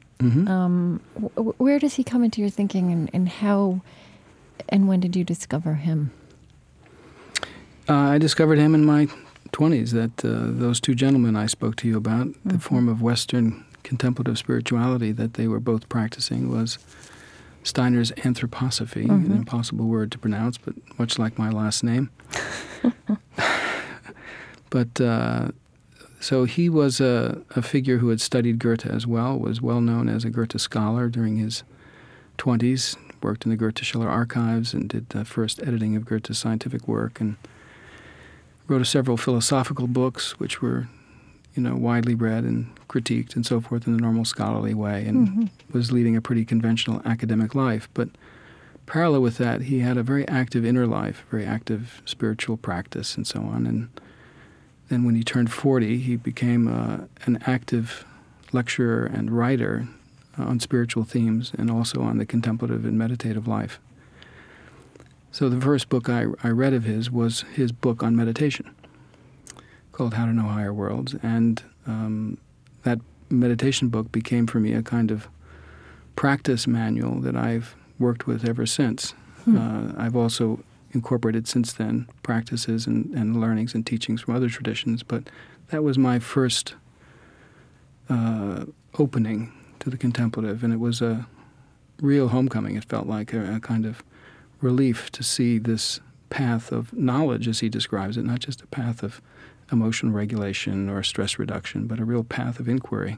Where does he come into your thinking, and how and when did you discover him? I discovered him in my 20s, that those two gentlemen I spoke to you about, the form of Western contemplative spirituality that they were both practicing was Steiner's anthroposophy, an impossible word to pronounce, but much like my last name. But so he was a figure who had studied Goethe as well, was well known as a Goethe scholar during his 20s, worked in the Goethe-Schiller archives and did the first editing of Goethe's scientific work, and wrote several philosophical books which were, widely read and critiqued and so forth in the normal scholarly way, and was leading a pretty conventional academic life. But parallel with that, he had a very active inner life, very active spiritual practice and so on. And then when he turned 40, he became an active lecturer and writer on spiritual themes and also on the contemplative and meditative life. So the first book I read of his was his book on meditation, called How to Know Higher Worlds. And that meditation book became for me a kind of practice manual that I've worked with ever since. I've also incorporated since then practices and learnings and teachings from other traditions, but that was my first opening to the contemplative, and it was a real homecoming. It felt like a kind of relief to see this path of knowledge, as he describes it, not just a path of emotional regulation or stress reduction, but a real path of inquiry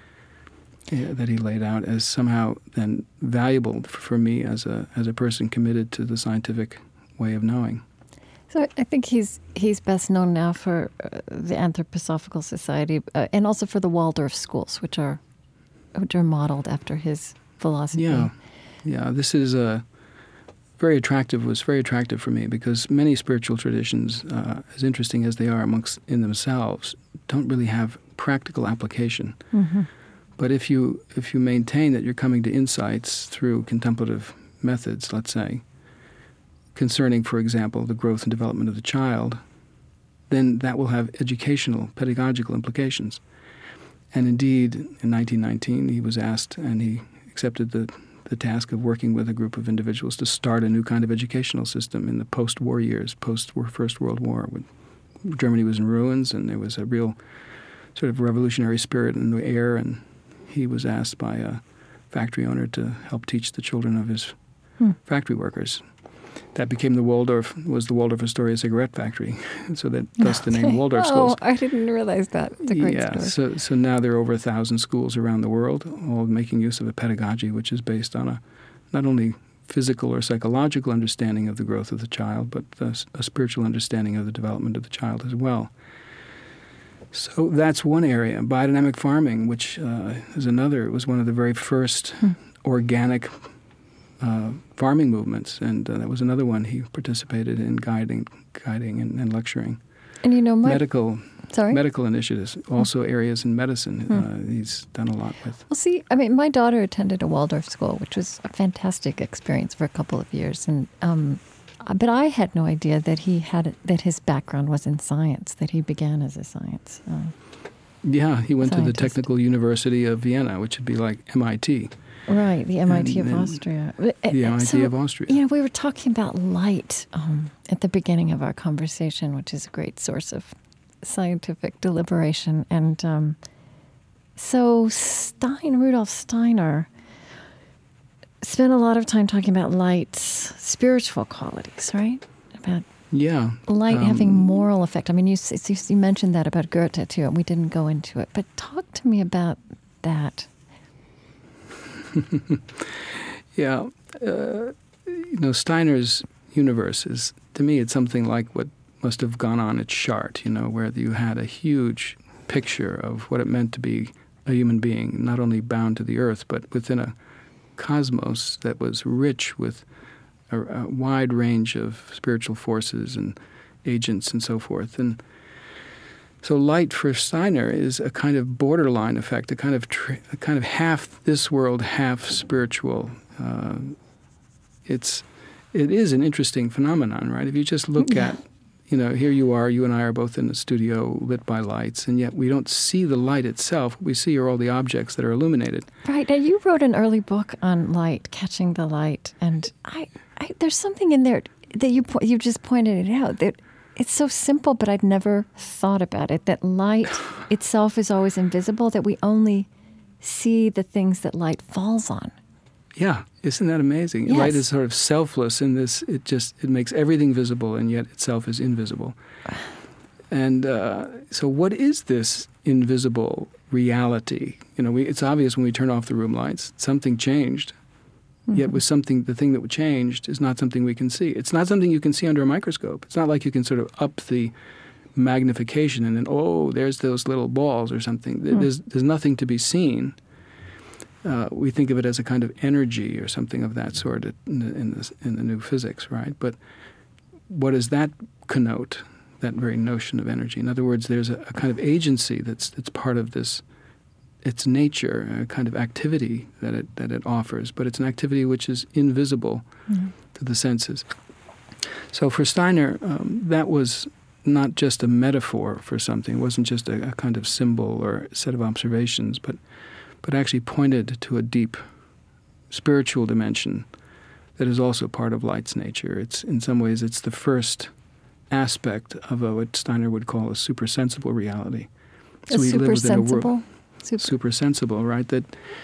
that he laid out as somehow then valuable for me as a person committed to the scientific way of knowing. So I think he's best known now for the Anthroposophical Society and also for the Waldorf schools, which are modeled after his philosophy. Yeah. This is was very attractive for me because many spiritual traditions, as interesting as they are in themselves, don't really have practical application. Mm-hmm. But if you maintain that you're coming to insights through contemplative methods, let's say, concerning, for example, the growth and development of the child, then that will have educational, pedagogical implications. And indeed, in 1919, he was asked, and he accepted the task of working with a group of individuals to start a new kind of educational system in the post-war years, post-First World War, when Germany was in ruins and there was a real sort of revolutionary spirit in the air, and he was asked by a factory owner to help teach the children of his factory workers. That became the Waldorf Astoria cigarette factory, so thus the name Waldorf schools. Oh, I didn't realize that. It's a great story. So now there are over 1,000 schools around the world, all making use of a pedagogy which is based on a not only physical or psychological understanding of the growth of the child, but a spiritual understanding of the development of the child as well. So that's one area. Biodynamic farming, which is another, was one of the very first organic farming movements, and that was another one he participated in guiding and lecturing. And medical initiatives, also areas in medicine. He's done a lot with. Well, see, I mean, my daughter attended a Waldorf school, which was a fantastic experience for a couple of years, and but I had no idea that his background was in science, that he began as a science. He went to the Technical University of Vienna, which would be like MIT. Right, the MIT of Austria. The MIT of Austria. We were talking about light at the beginning of our conversation, which is a great source of scientific deliberation. And so Rudolf Steiner spent a lot of time talking about light's spiritual qualities, right? About light having moral effect. I mean, you mentioned that about Goethe, too, and we didn't go into it. But talk to me about that. Steiner's universe is, to me, it's something like what must have gone on at Chartres, where you had a huge picture of what it meant to be a human being, not only bound to the earth, but within a cosmos that was rich with a wide range of spiritual forces and agents and so forth. And so light for Steiner is a kind of borderline effect, a kind of half this world, half spiritual. It is an interesting phenomenon, right? If you just look at, here you and I are both in the studio lit by lights, and yet we don't see the light itself. What we see are all the objects that are illuminated. Right. Now, you wrote an early book on light, Catching the Light, and there's something in there that you just pointed it out, that it's so simple, but I'd never thought about it, that light itself is always invisible, that we only see the things that light falls on. Yeah, isn't that amazing? Yes. Light is sort of selfless in this, it makes everything visible, and yet itself is invisible. And so what is this invisible reality? It's obvious when we turn off the room lights, something changed. Yet with the thing that changed is not something we can see. It's not something you can see under a microscope. It's not like you can sort of up the magnification and then, there's those little balls or something. There's nothing to be seen. We think of it as a kind of energy or something of that sort in the new physics, right? But what does that connote, that very notion of energy? In other words, there's a kind of agency that's part of this. Its nature, a kind of activity that it offers, but it's an activity which is invisible to the senses. So for Steiner, that was not just a metaphor for something. It wasn't just a kind of symbol or set of observations, but actually pointed to a deep spiritual dimension that is also part of light's nature. In some ways, it's the first aspect of what Steiner would call a supersensible reality. So we live within a world. Super sensible, right?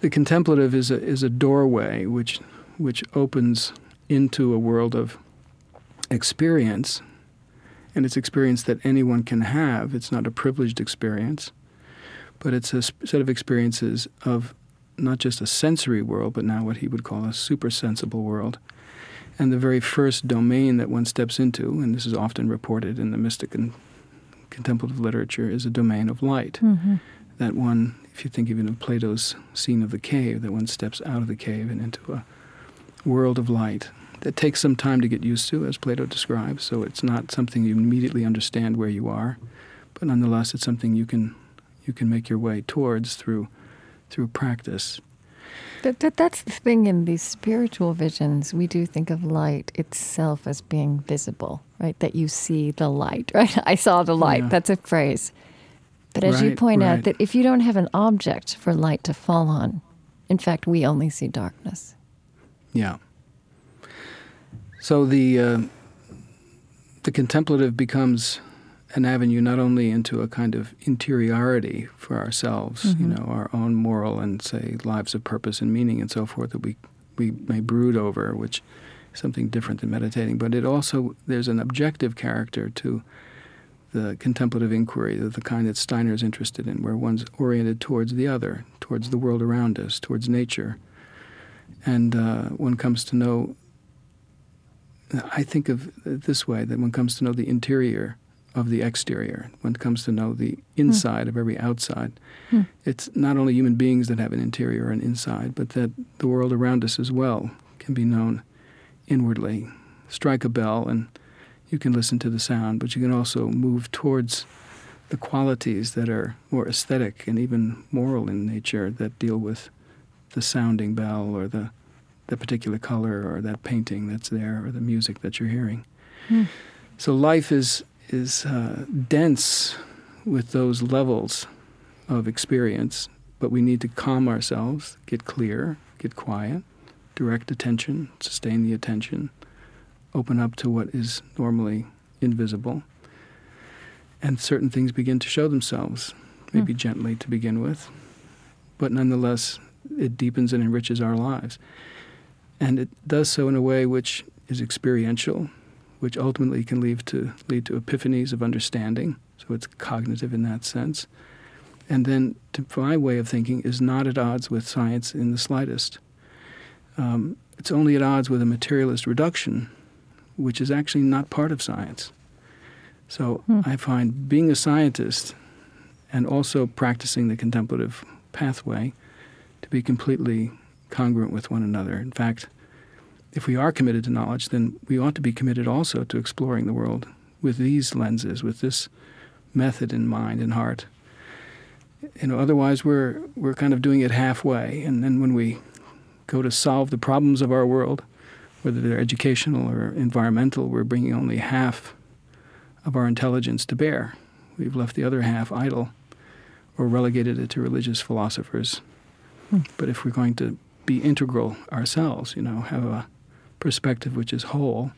the contemplative is a doorway which opens into a world of experience, and it's experience that anyone can have. It's not a privileged experience, but it's a set of experiences of not just a sensory world, but now what he would call a supersensible world. And the very first domain that one steps into, and this is often reported in the mystic and contemplative literature, is a domain of light. Mm-hmm. That one, if you think even of Plato's scene of the cave, that one steps out of the cave and into a world of light. That takes some time to get used to, as Plato describes, so it's not something you immediately understand where you are, but nonetheless it's something you can make your way towards through practice. That's the thing in these spiritual visions. We do think of light itself as being visible, right? That you see the light, right? I saw the light. Yeah. That's a phrase. But as you point out, that if you don't have an object for light to fall on, in fact, we only see darkness. Yeah. So the contemplative becomes an avenue not only into a kind of interiority for ourselves, Mm-hmm. Our own moral and, say, lives of purpose and meaning and so forth that we may brood over, which is something different than meditating. But it also, there's an objective character to the contemplative inquiry, the kind that Steiner is interested in, where one's oriented towards the other, towards the world around us, towards nature. And one comes to know, I think of it this way, that one comes to know the interior of the exterior. One comes to know the inside of every outside. It's not only human beings that have an interior and inside, but that the world around us as well can be known inwardly. Strike a bell and you can listen to the sound, but you can also move towards the qualities that are more aesthetic and even moral in nature that deal with the sounding bell or the particular color or that painting that's there or the music that you're hearing. So life is dense with those levels of experience, but we need to calm ourselves, get clear, get quiet, direct attention, sustain the attention, open up to what is normally invisible, and certain things begin to show themselves, maybe gently to begin with, but nonetheless it deepens and enriches our lives. And it does so in a way which is experiential, which ultimately can lead to epiphanies of understanding. So it's cognitive in that sense. And then, to my way of thinking, is not at odds with science in the slightest. It's only at odds with a materialist reduction, which is actually not part of science. So I find being a scientist and also practicing the contemplative pathway to be completely congruent with one another. In fact, if we are committed to knowledge, then we ought to be committed also to exploring the world with these lenses, with this method in mind and heart. Otherwise we're kind of doing it halfway, and then when we go to solve the problems of our world, whether they're educational or environmental, we're bringing only half of our intelligence to bear. We've left the other half idle or relegated it to religious philosophers. But if we're going to be integral ourselves, have a perspective which is whole,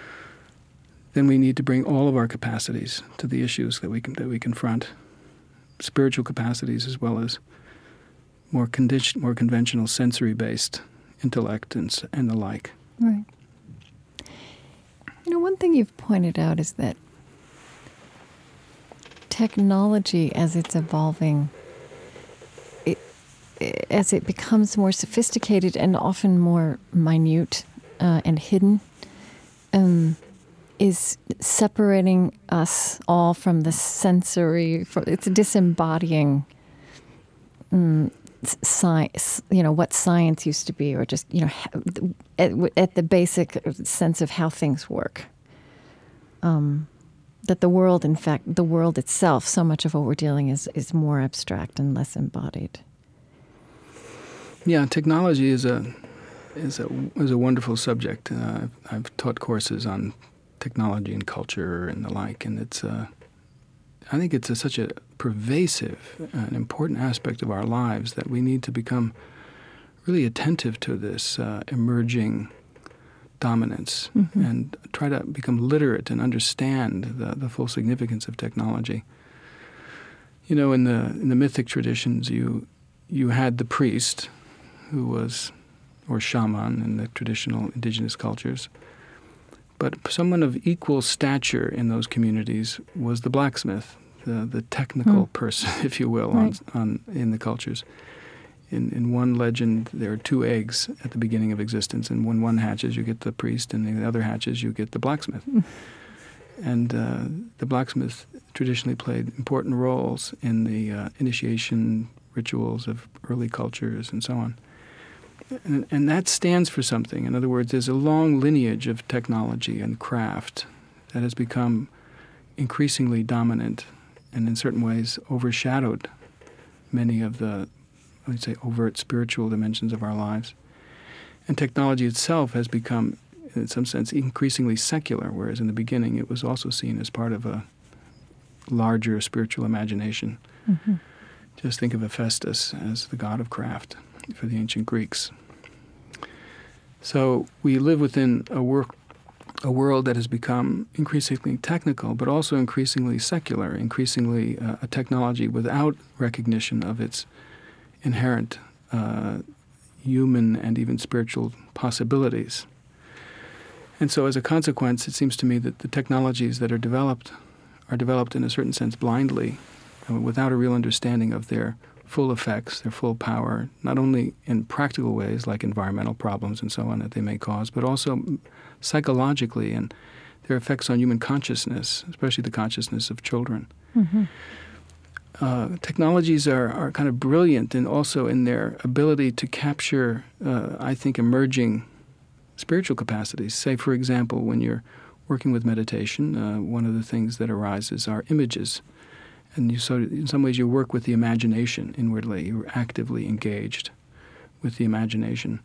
then we need to bring all of our capacities to the issues that we confront, spiritual capacities as well as more conventional sensory-based intellect and the like. Right. One thing you've pointed out is that technology, as it's evolving, as it becomes more sophisticated and often more minute and hidden, is separating us all from the sensory. It's disembodying science, what science used to be, or just, at the basic sense of how things work. That the world, in fact, the world itself, so much of what we're dealing is more abstract and less embodied. Yeah, technology is a wonderful subject. I've taught courses on technology and culture and the like, and I think it's such a pervasive and important aspect of our lives that we need to become really attentive to this emerging dominance and try to become literate and understand the full significance of technology. In the mythic traditions, you had the priest or shaman in the traditional indigenous cultures. But someone of equal stature in those communities was the blacksmith, the technical person, if you will, Right. in the cultures. In one legend, there are 2 eggs at the beginning of existence, and when one hatches, you get the priest, and the other hatches, you get the blacksmith. And the blacksmith traditionally played important roles in the initiation rituals of early cultures and so on. And that stands for something. In other words, there's a long lineage of technology and craft that has become increasingly dominant and in certain ways overshadowed many of the, I would say, overt spiritual dimensions of our lives. And technology itself has become, in some sense, increasingly secular, whereas in the beginning it was also seen as part of a larger spiritual imagination. Mm-hmm. Just think of Hephaestus as the god of craft for the ancient Greeks. So we live within a world that has become increasingly technical, but also increasingly secular, increasingly a technology without recognition of its inherent human and even spiritual possibilities. And so as a consequence, it seems to me that the technologies that are developed in a certain sense blindly, without a real understanding of their full effects, their full power, not only in practical ways like environmental problems and so on that they may cause, but also psychologically and their effects on human consciousness, especially the consciousness of children. Mm-hmm. Technologies are kind of brilliant and also in their ability to capture, I think, emerging spiritual capacities. Say, for example, when you're working with meditation, one of the things that arises are images. And in some ways you work with the imagination inwardly. You're actively engaged with the imagination.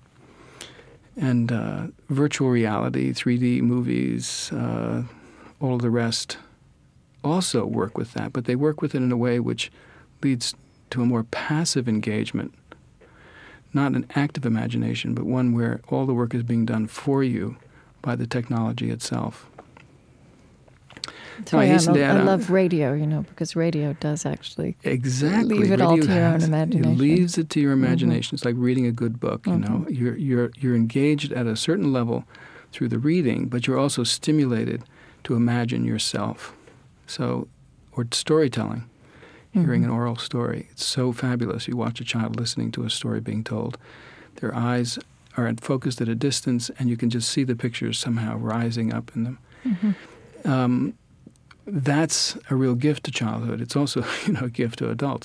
And virtual reality, 3D movies, all of the rest also work with that, but they work with it in a way which leads to a more passive engagement, not an active imagination, but one where all the work is being done for you by the technology itself. That's why I love radio, because radio does actually leave it all to your own imagination. It leaves it to your imagination. Mm-hmm. It's like reading a good book. Mm-hmm. You're engaged at a certain level through the reading, but you're also stimulated to imagine yourself. So, or storytelling, hearing an oral story. It's so fabulous. You watch a child listening to a story being told. Their eyes are focused at a distance, and you can just see the pictures somehow rising up in them. Mm-hmm. That's a real gift to childhood. It's also, a gift to adults.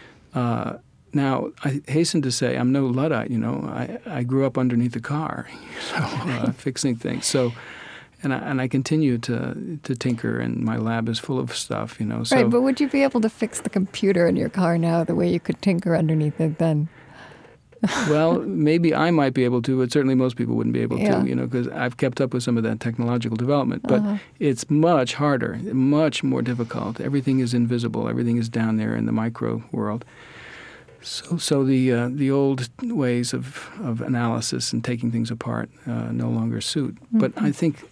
Now, I hasten to say I'm no Luddite. I grew up underneath a car, fixing things. So, and I continue to tinker, and my lab is full of stuff. So, right, but would you be able to fix the computer in your car now the way you could tinker underneath it then? Well, maybe I might be able to, but certainly most people wouldn't be able to, because I've kept up with some of that technological development. But it's much harder, much more difficult. Everything is invisible. Everything is down there in the micro world. So the old ways of analysis and taking things apart no longer suit. Mm-hmm. But I think,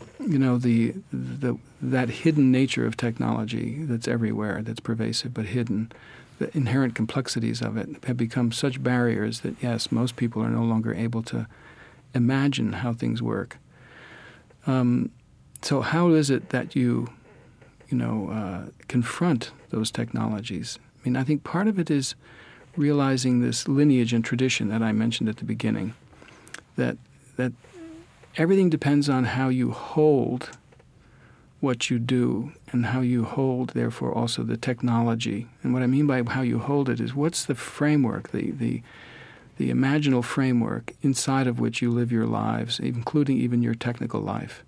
that hidden nature of technology that's everywhere, that's pervasive but hidden, the inherent complexities of it have become such barriers that, yes, most people are no longer able to imagine how things work. So how is it that you confront those technologies? I mean, I think part of it is realizing this lineage and tradition that I mentioned at the beginning, that everything depends on how you hold what you do and how you hold, therefore, also the technology. And what I mean by how you hold it is what's the framework, the imaginal framework inside of which you live your lives, including even your technical life.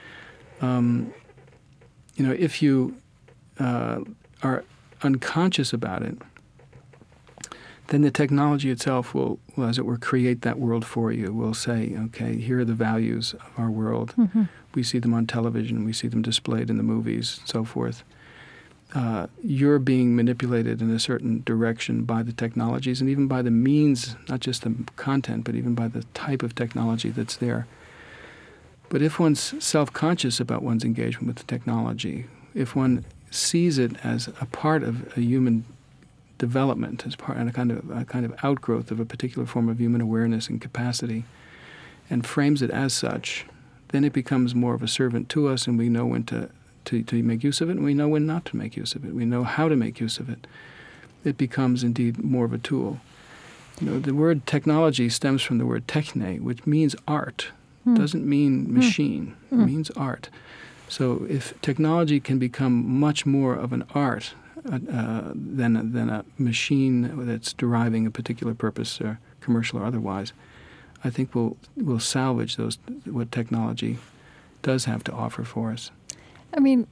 If you are unconscious about it, then the technology itself will, as it were, create that world for you. Will say, okay, here are the values of our world. Mm-hmm. We see them on television. We see them displayed in the movies, and so forth. You're being manipulated in a certain direction by the technologies and even by the means, not just the content, but even by the type of technology that's there. But if one's self-conscious about one's engagement with the technology, if one sees it as a part of a human development, as part and a kind of outgrowth of a particular form of human awareness and capacity, and frames it as such, then it becomes more of a servant to us, and we know when to make use of it, and we know when not to make use of it. We know how to make use of it. It becomes indeed more of a tool. The word technology stems from the word techne, which means art. Doesn't mean machine. It means art. So if technology can become much more of an art than a machine that's deriving a particular purpose, commercial or otherwise, I think we'll salvage what technology does have to offer for us. I mean,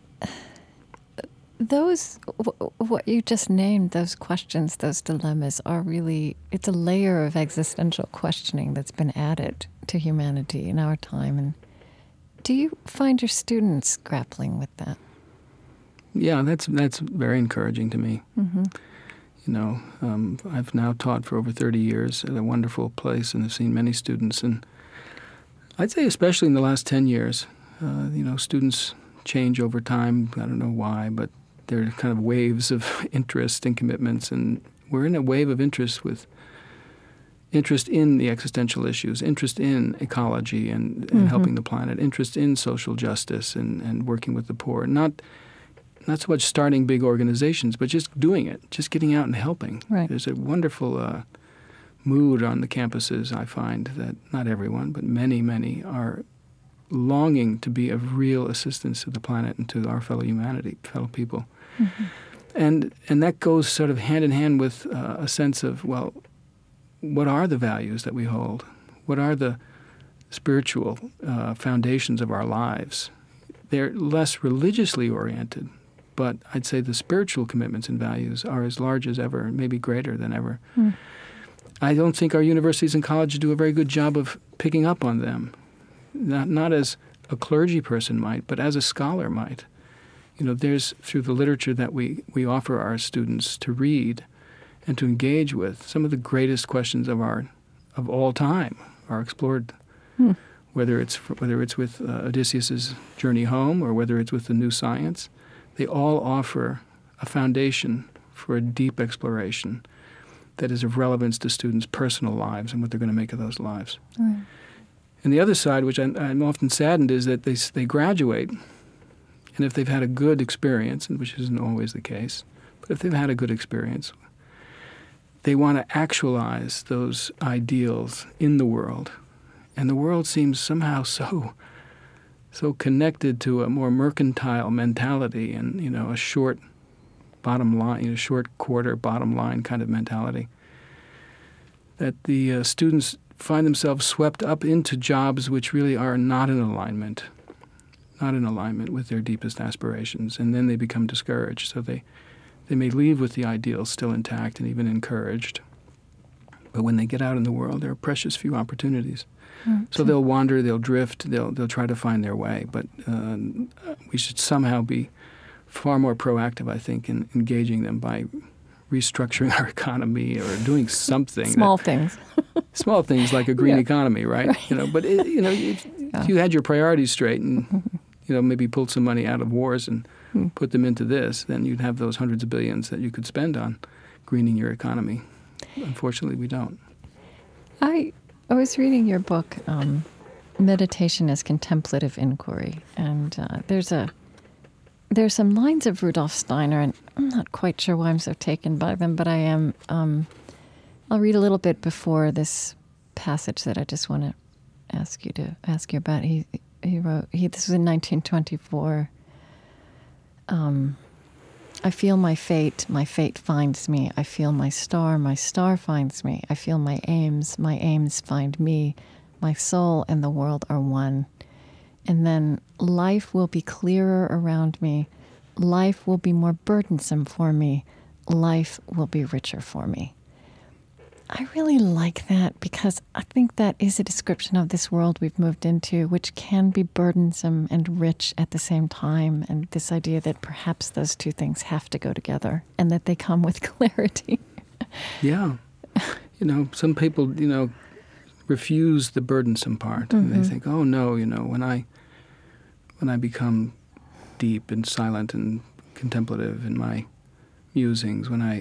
what you just named, those questions, those dilemmas are really, it's a layer of existential questioning that's been added to humanity in our time. And do you find your students grappling with that? Yeah, that's very encouraging to me. I've now taught for over 30 years at a wonderful place, and I've seen many students. And I'd say especially in the last 10 years, students change over time. I don't know why, but there are kind of waves of interest and commitments, and we're in a wave of interest with interest in the existential issues, interest in ecology and helping the planet, interest in social justice and working with the poor. Not so much starting big organizations, but just doing it, just getting out and helping. Right. There's a wonderful mood on the campuses, I find, that not everyone, but many, many are longing to be of real assistance to the planet and to our fellow humanity, fellow people. And that goes sort of hand in hand with a sense of, well, what are the values that we hold? What are the spiritual foundations of our lives? They're less religiously oriented, but I'd say the spiritual commitments and values are as large as ever, maybe greater than ever. I don't think our universities and colleges do a very good job of picking up on them, not as a clergy person might, but as a scholar might. There's, through the literature that we offer our students to read and to engage with, some of the greatest questions of all time are explored. Whether it's with Odysseus's journey home or whether it's with the new science, they all offer a foundation for a deep exploration that is of relevance to students' personal lives and what they're going to make of those lives. Right. And the other side, which I'm often saddened, is that they graduate, and if they've had a good experience, and which isn't always the case, but if they've had a good experience, they want to actualize those ideals in the world. And the world seems somehow so connected to a more mercantile mentality and, a short bottom line, short quarter bottom line kind of mentality, that the students find themselves swept up into jobs which really are not in alignment with their deepest aspirations, and then they become discouraged. So they may leave with the ideals still intact and even encouraged, but when they get out in the world, there are precious few opportunities. So they'll wander, they'll drift, they'll try to find their way. But we should somehow be far more proactive, I think, in engaging them by restructuring our economy or doing something. Small things like a green economy, right? But if you had your priorities straight and maybe pulled some money out of wars and put them into this, then you'd have those hundreds of billions that you could spend on greening your economy. Unfortunately, we don't. I was reading your book, Meditation as Contemplative Inquiry, and there's some lines of Rudolf Steiner, and I'm not quite sure why I'm so taken by them, but I am. I'll read a little bit before this passage that I just want to ask you about. He wrote. This was in 1924. I feel my fate finds me. I feel my star finds me. I feel my aims find me. My soul and the world are one. And then life will be clearer around me. Life will be more burdensome for me. Life will be richer for me. I really like that because I think that is a description of this world we've moved into, which can be burdensome and rich at the same time. And this idea that perhaps those two things have to go together and that they come with clarity. Yeah. Some people, refuse the burdensome part. And they think, oh, no, when I become deep and silent and contemplative in my musings, when I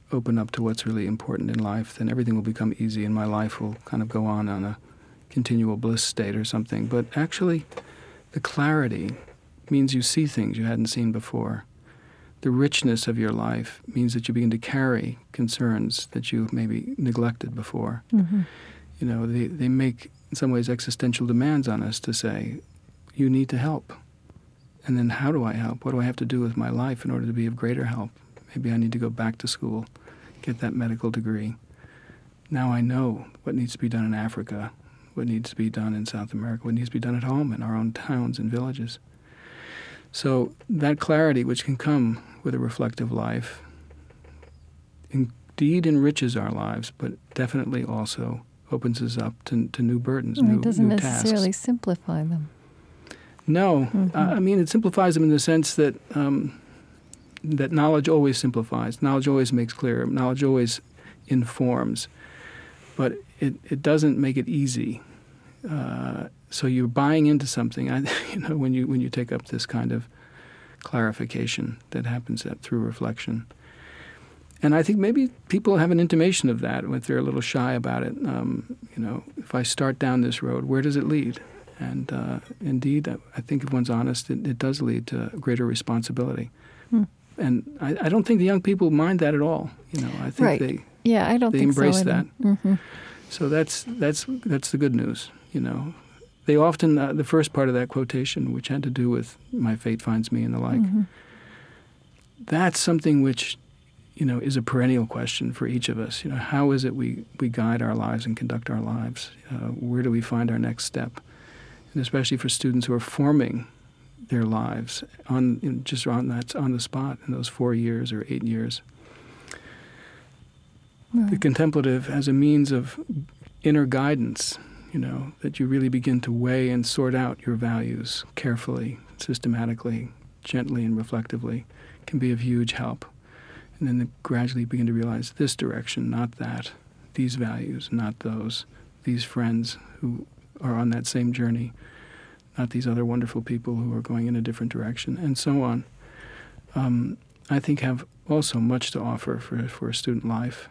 open up to what's really important in life, then everything will become easy and my life will kind of go on a continual bliss state or something. But actually, the clarity means you see things you hadn't seen before. The richness of your life means that you begin to carry concerns that you maybe neglected before. Mm-hmm. You know, they make, in some ways, existential demands on us to say, you need to help. And then how do I help? What do I have to do with my life in order to be of greater help? Maybe I need to go back to school, get that medical degree. Now I know what needs to be done in Africa, what needs to be done in South America, what needs to be done at home in our own towns and villages. So that clarity, which can come with a reflective life, indeed enriches our lives, but definitely also opens us up to new burdens, new tasks. It doesn't necessarily simplify them. No. Mm-hmm. I mean, it simplifies them in the sense that that knowledge always simplifies. Knowledge always makes clear. Knowledge always informs. But it doesn't make it easy. So you're buying into something. When you take up this kind of clarification that happens through reflection. And I think maybe people have an intimation of that if they're a little shy about it. If I start down this road, where does it lead? And indeed, I think if one's honest, it does lead to greater responsibility. And I don't think the young people mind that at all. I think right. I don't they think embrace so that. Mm-hmm. So that's the good news. They often the first part of that quotation, which had to do with "my fate finds me" and the like. Mm-hmm. That's something which is a perennial question for each of us. How is it we guide our lives and conduct our lives? Where do we find our next step? And especially for students who are forming their lives on the spot in those 4 years or 8 years. Right. The contemplative as a means of inner guidance, that you really begin to weigh and sort out your values carefully, systematically, gently and reflectively, can be of huge help. And then gradually begin to realize this direction, not that, these values, not those, these friends who are on that same journey, not these other wonderful people who are going in a different direction, and so on. I think have also much to offer for a student life.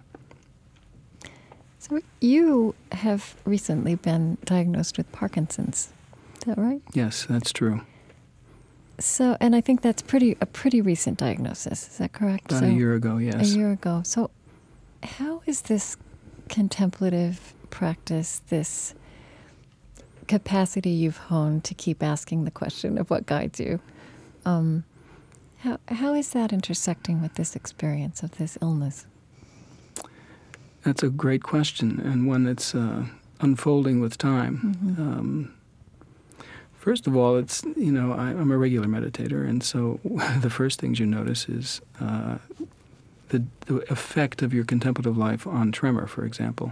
So you have recently been diagnosed with Parkinson's. Is that right? Yes, that's true. So, and I think that's a pretty recent diagnosis. Is that correct? About a year ago, yes. A year ago. So how is this contemplative practice, this capacity you've honed to keep asking the question of what guides you, how is that intersecting with this experience of this illness? That's a great question, and one that's unfolding with time. Mm-hmm. First of all, it's, I'm a regular meditator, and so the first things you notice is the effect of your contemplative life on tremor, for example.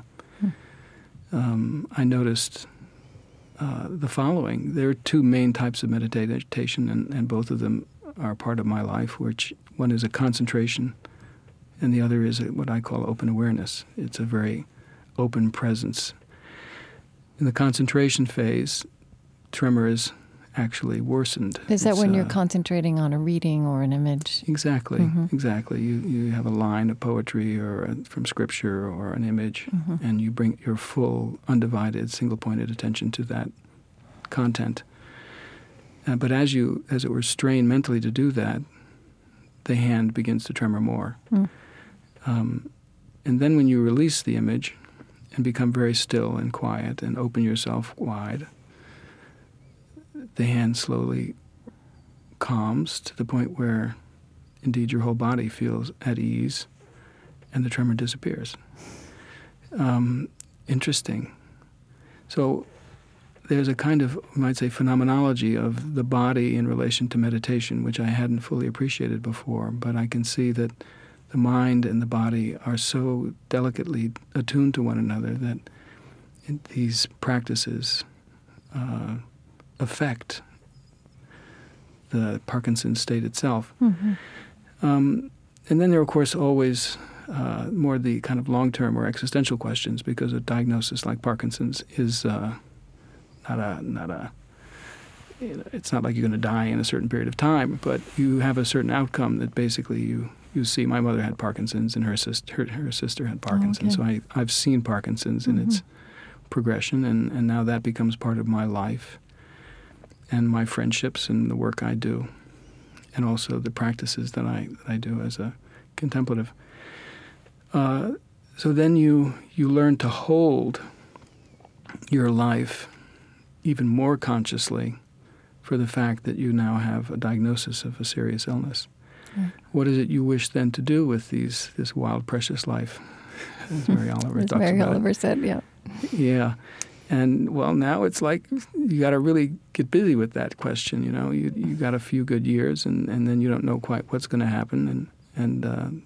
I noticed the following. There are two main types of meditation, and both of them are part of my life, which one is a concentration, and the other is what I call open awareness. It's a very open presence. In the concentration phase, tremor is actually worsened. Is that when you're concentrating on a reading or an image? Exactly, Mm-hmm. exactly. You have a line of poetry or from scripture or an image, Mm-hmm. and you bring your full, undivided, single-pointed attention to that content. But as you, as it were, strain mentally to do that, the hand begins to tremor more. Mm. And then when you release the image and become very still and quiet and open yourself wide, the hand slowly calms to the point where, indeed, your whole body feels at ease and the tremor disappears. Interesting. So there's a kind of, you might say, phenomenology of the body in relation to meditation, which I hadn't fully appreciated before, but I can see that the mind and the body are so delicately attuned to one another that these practices affect the Parkinson's state itself. Mm-hmm. And then there are, of course, always more the kind of long-term or existential questions, because a diagnosis like Parkinson's is it's not like you're going to die in a certain period of time, but you have a certain outcome that basically you you see my mother had Parkinson's and her sister had Parkinson's. Oh, okay. So I've seen Parkinson's in its progression, and now that becomes part of my life and my friendships and the work I do, and also the practices that I do as a contemplative. So then you learn to hold your life even more consciously for the fact that you now have a diagnosis of a serious illness. Right. What is it you wish then to do with this wild, precious life? As Mary Oliver talks about. Mary Oliver said, yeah. Yeah. And, well, now it's like you got to really get busy with that question, you know. You got a few good years, and then you don't know quite what's going to happen, and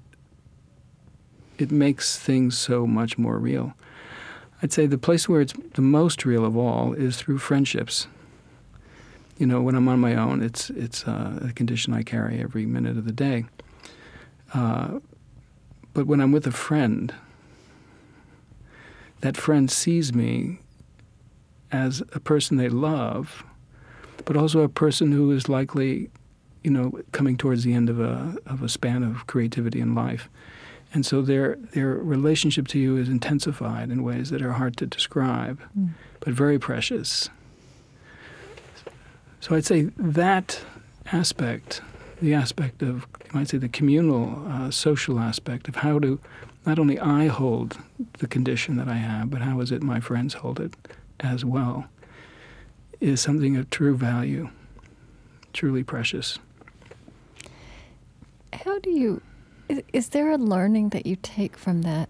it makes things so much more real. I'd say the place where it's the most real of all is through friendships. You know, when I'm on my own, it's a condition I carry every minute of the day. But when I'm with a friend, that friend sees me as a person they love, but also a person who is likely, you know, coming towards the end of a span of creativity in life. And so their relationship to you is intensified in ways that are hard to describe, but very precious. So I'd say that aspect, the aspect of, you might say, the communal, social aspect of how to, not only I hold the condition that I have, but how is it my friends hold it as well, is something of true value, truly precious. How do you, is there a learning that you take from that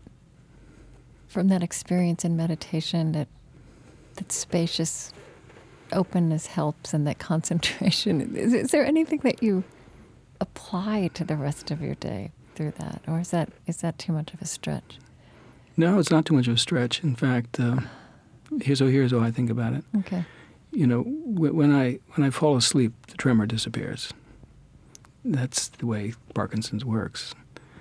experience in meditation, that spacious openness helps and that concentration? Is there anything that you apply to the rest of your day through that, or is that too much of a stretch? No, it's not too much of a stretch. In fact, here's how I think about it. Okay. You know, when I fall asleep, the tremor disappears. That's the way Parkinson's works.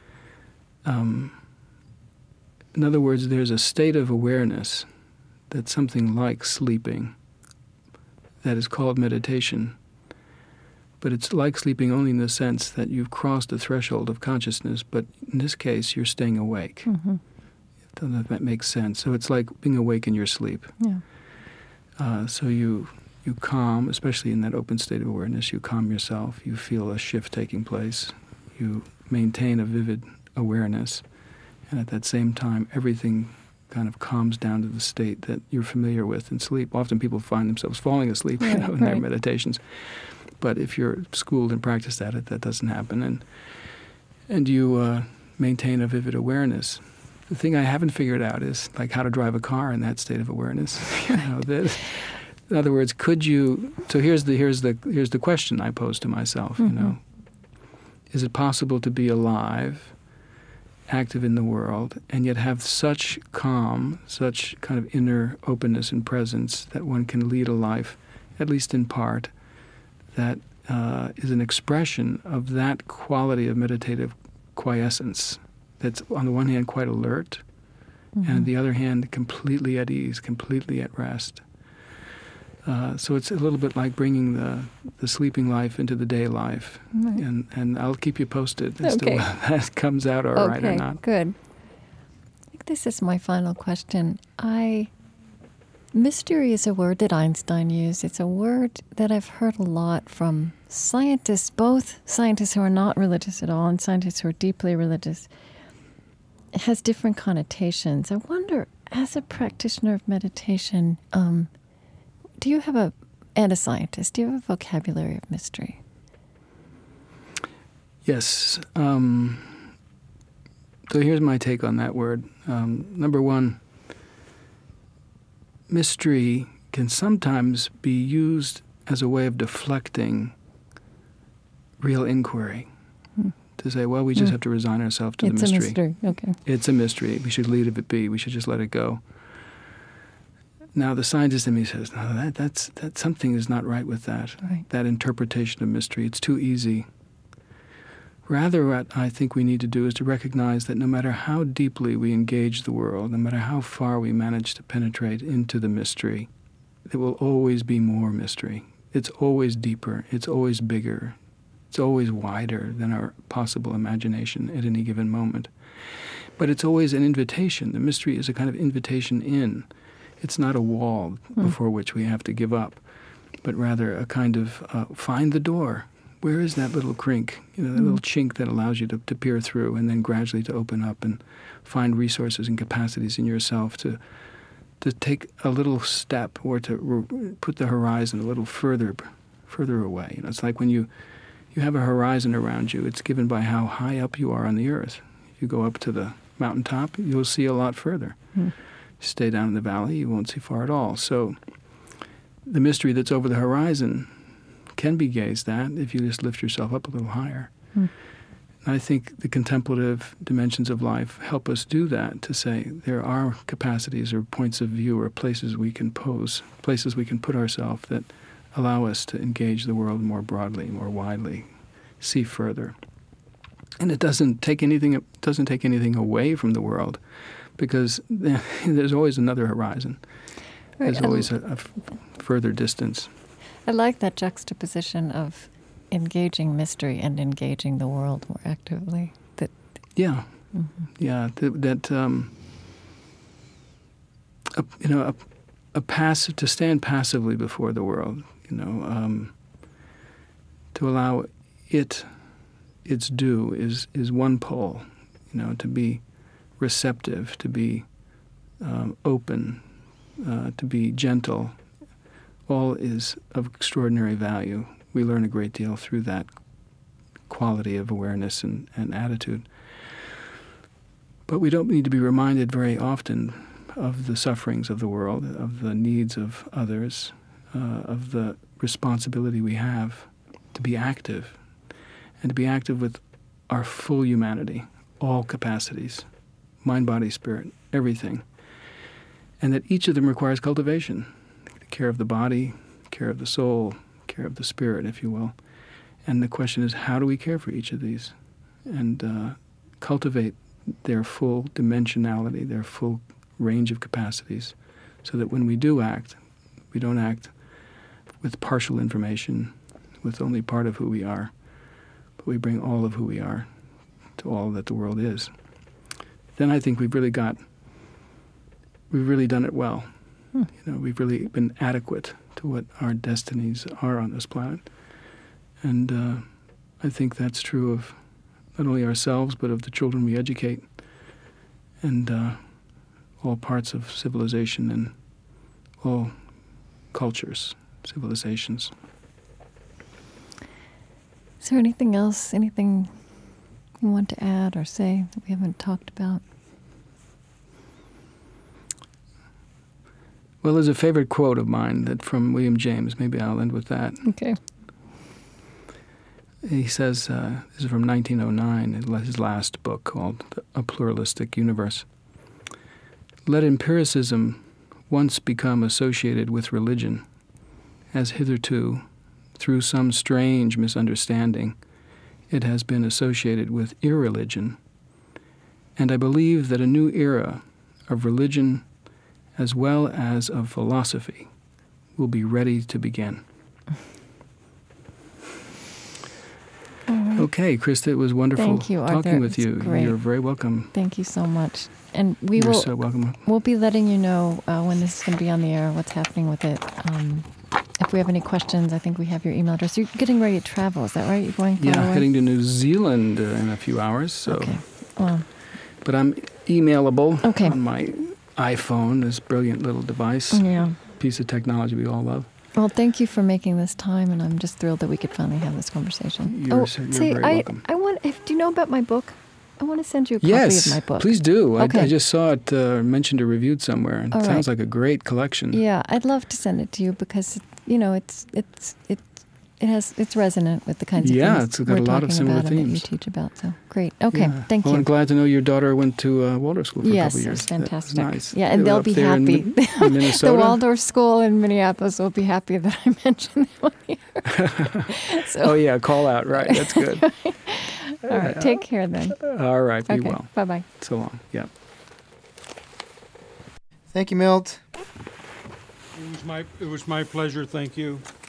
In other words, there's a state of awareness that's something like sleeping that is called meditation. But it's like sleeping only in the sense that you've crossed the threshold of consciousness, but in this case, you're staying awake. Mm-hmm. I don't know if that makes sense. So it's like being awake in your sleep. Yeah. So you calm, especially in that open state of awareness, you calm yourself, you feel a shift taking place, you maintain a vivid awareness, and at that same time, everything kind of calms down to the state that you're familiar with in sleep. Often people find themselves falling asleep in their meditations. But if you're schooled and practiced at it, that doesn't happen. And you maintain a vivid awareness. The thing I haven't figured out is like how to drive a car in that state of awareness. You know, in other words, could you? So here's the question I pose to myself. You know, is it possible to be alive, active in the world, and yet have such calm, such kind of inner openness and presence that one can lead a life, at least in part, that is an expression of that quality of meditative quiescence that's on the one hand quite alert, and on the other hand completely at ease, completely at rest. So it's a little bit like bringing the sleeping life into the day life. Right. And I'll keep you posted as to whether that comes out all right or not. Good. I think this is my final question. Mystery is a word that Einstein used. It's a word that I've heard a lot from scientists, both scientists who are not religious at all and scientists who are deeply religious. It has different connotations. I wonder, as a practitioner of meditation, do you have and a scientist, do you have a vocabulary of mystery? Yes. So here's my take on that word. Number one, mystery can sometimes be used as a way of deflecting real inquiry. To say, well, we just have to resign ourselves to the mystery. It's a mystery, okay. It's a mystery. We should leave it be. We should just let it go. Now, the scientist in me says, no, that's something is not right with that. Right. That interpretation of mystery. It's too easy. Rather, what I think we need to do is to recognize that no matter how deeply we engage the world, no matter how far we manage to penetrate into the mystery, there will always be more mystery. It's always deeper. It's always bigger. It's always wider than our possible imagination at any given moment. But it's always an invitation. The mystery is a kind of invitation in. It's not a wall before which we have to give up, but rather a kind of find the door. Where is that little crink, that little chink that allows you to peer through and then gradually to open up and find resources and capacities in yourself to take a little step or to put the horizon a little further away. It's like when you have a horizon around you, it's given by how high up you are on the earth. If you go up to the mountaintop, you'll see a lot further. Stay down in the valley, you won't see far at all. So the mystery that's over the horizon can be gazed at if you just lift yourself up a little higher. And I think the contemplative dimensions of life help us do that, to say there are capacities or points of view or places we can put ourselves that allow us to engage the world more broadly, more widely, see further. And it doesn't take anything away from the world, because there's always another horizon. There's always a further distance. I like that juxtaposition of engaging mystery and engaging the world more actively. Yeah. To stand passively before the world, to allow it its due is one pole, to be receptive, to be open, to be gentle, all is of extraordinary value. We learn a great deal through that quality of awareness and attitude. But we don't need to be reminded very often of the sufferings of the world, of the needs of others, of the responsibility we have to be active, and to be active with our full humanity, all capacities, mind, body, spirit, everything. And that each of them requires cultivation, the care of the body, care of the soul, care of the spirit, if you will. And the question is, how do we care for each of these and cultivate their full dimensionality, their full range of capacities, so that when we do act, we don't act with partial information, with only part of who we are, but we bring all of who we are to all that the world is. Then I think we've really done it well. We've really been adequate to what our destinies are on this planet. And I think that's true of not only ourselves, but of the children we educate, and all parts of civilization and all cultures, civilizations. Is there anything else, anything you want to add or say that we haven't talked about? Well, there's a favorite quote of mine that from William James. Maybe I'll end with that. Okay. He says, this is from 1909, his last book called A Pluralistic Universe. Let empiricism once become associated with religion, as hitherto, through some strange misunderstanding, it has been associated with irreligion. And I believe that a new era of religion as well as of philosophy will be ready to begin. Okay, Krista, it was wonderful talking with you. Great. You're very welcome. Thank you so much. And You're so welcome. We'll be letting you know when this is going to be on the air, what's happening with it. If we have any questions, I think we have your email address. You're getting ready to travel, is that right? You're going far away? Heading to New Zealand in a few hours. So. Okay. Well. But I'm emailable okay. on my iPhone, this brilliant little device, piece of technology we all love. Well, thank you for making this time, and I'm just thrilled that we could finally have this conversation. You're very welcome. Do you know about my book? I want to send you a copy of my book. Yes, please do. Okay. I just saw it mentioned or reviewed somewhere, and it sounds like a great collection. Yeah, I'd love to send it to you because it's resonant with the kinds of things it's got a lot of similar themes that you teach about. So great. Okay, thank you. Well, I'm glad to know your daughter went to Waldorf School for a couple of years. Yes, it's fantastic. That's nice. Yeah, and they'll be happy. In Minnesota? The Waldorf School in Minneapolis will be happy that I mentioned that one here. So. Call out. Right, that's good. All right, take care then. All right, be well. Bye-bye. So long. Yeah. Thank you, Milt. It was my pleasure. Thank you.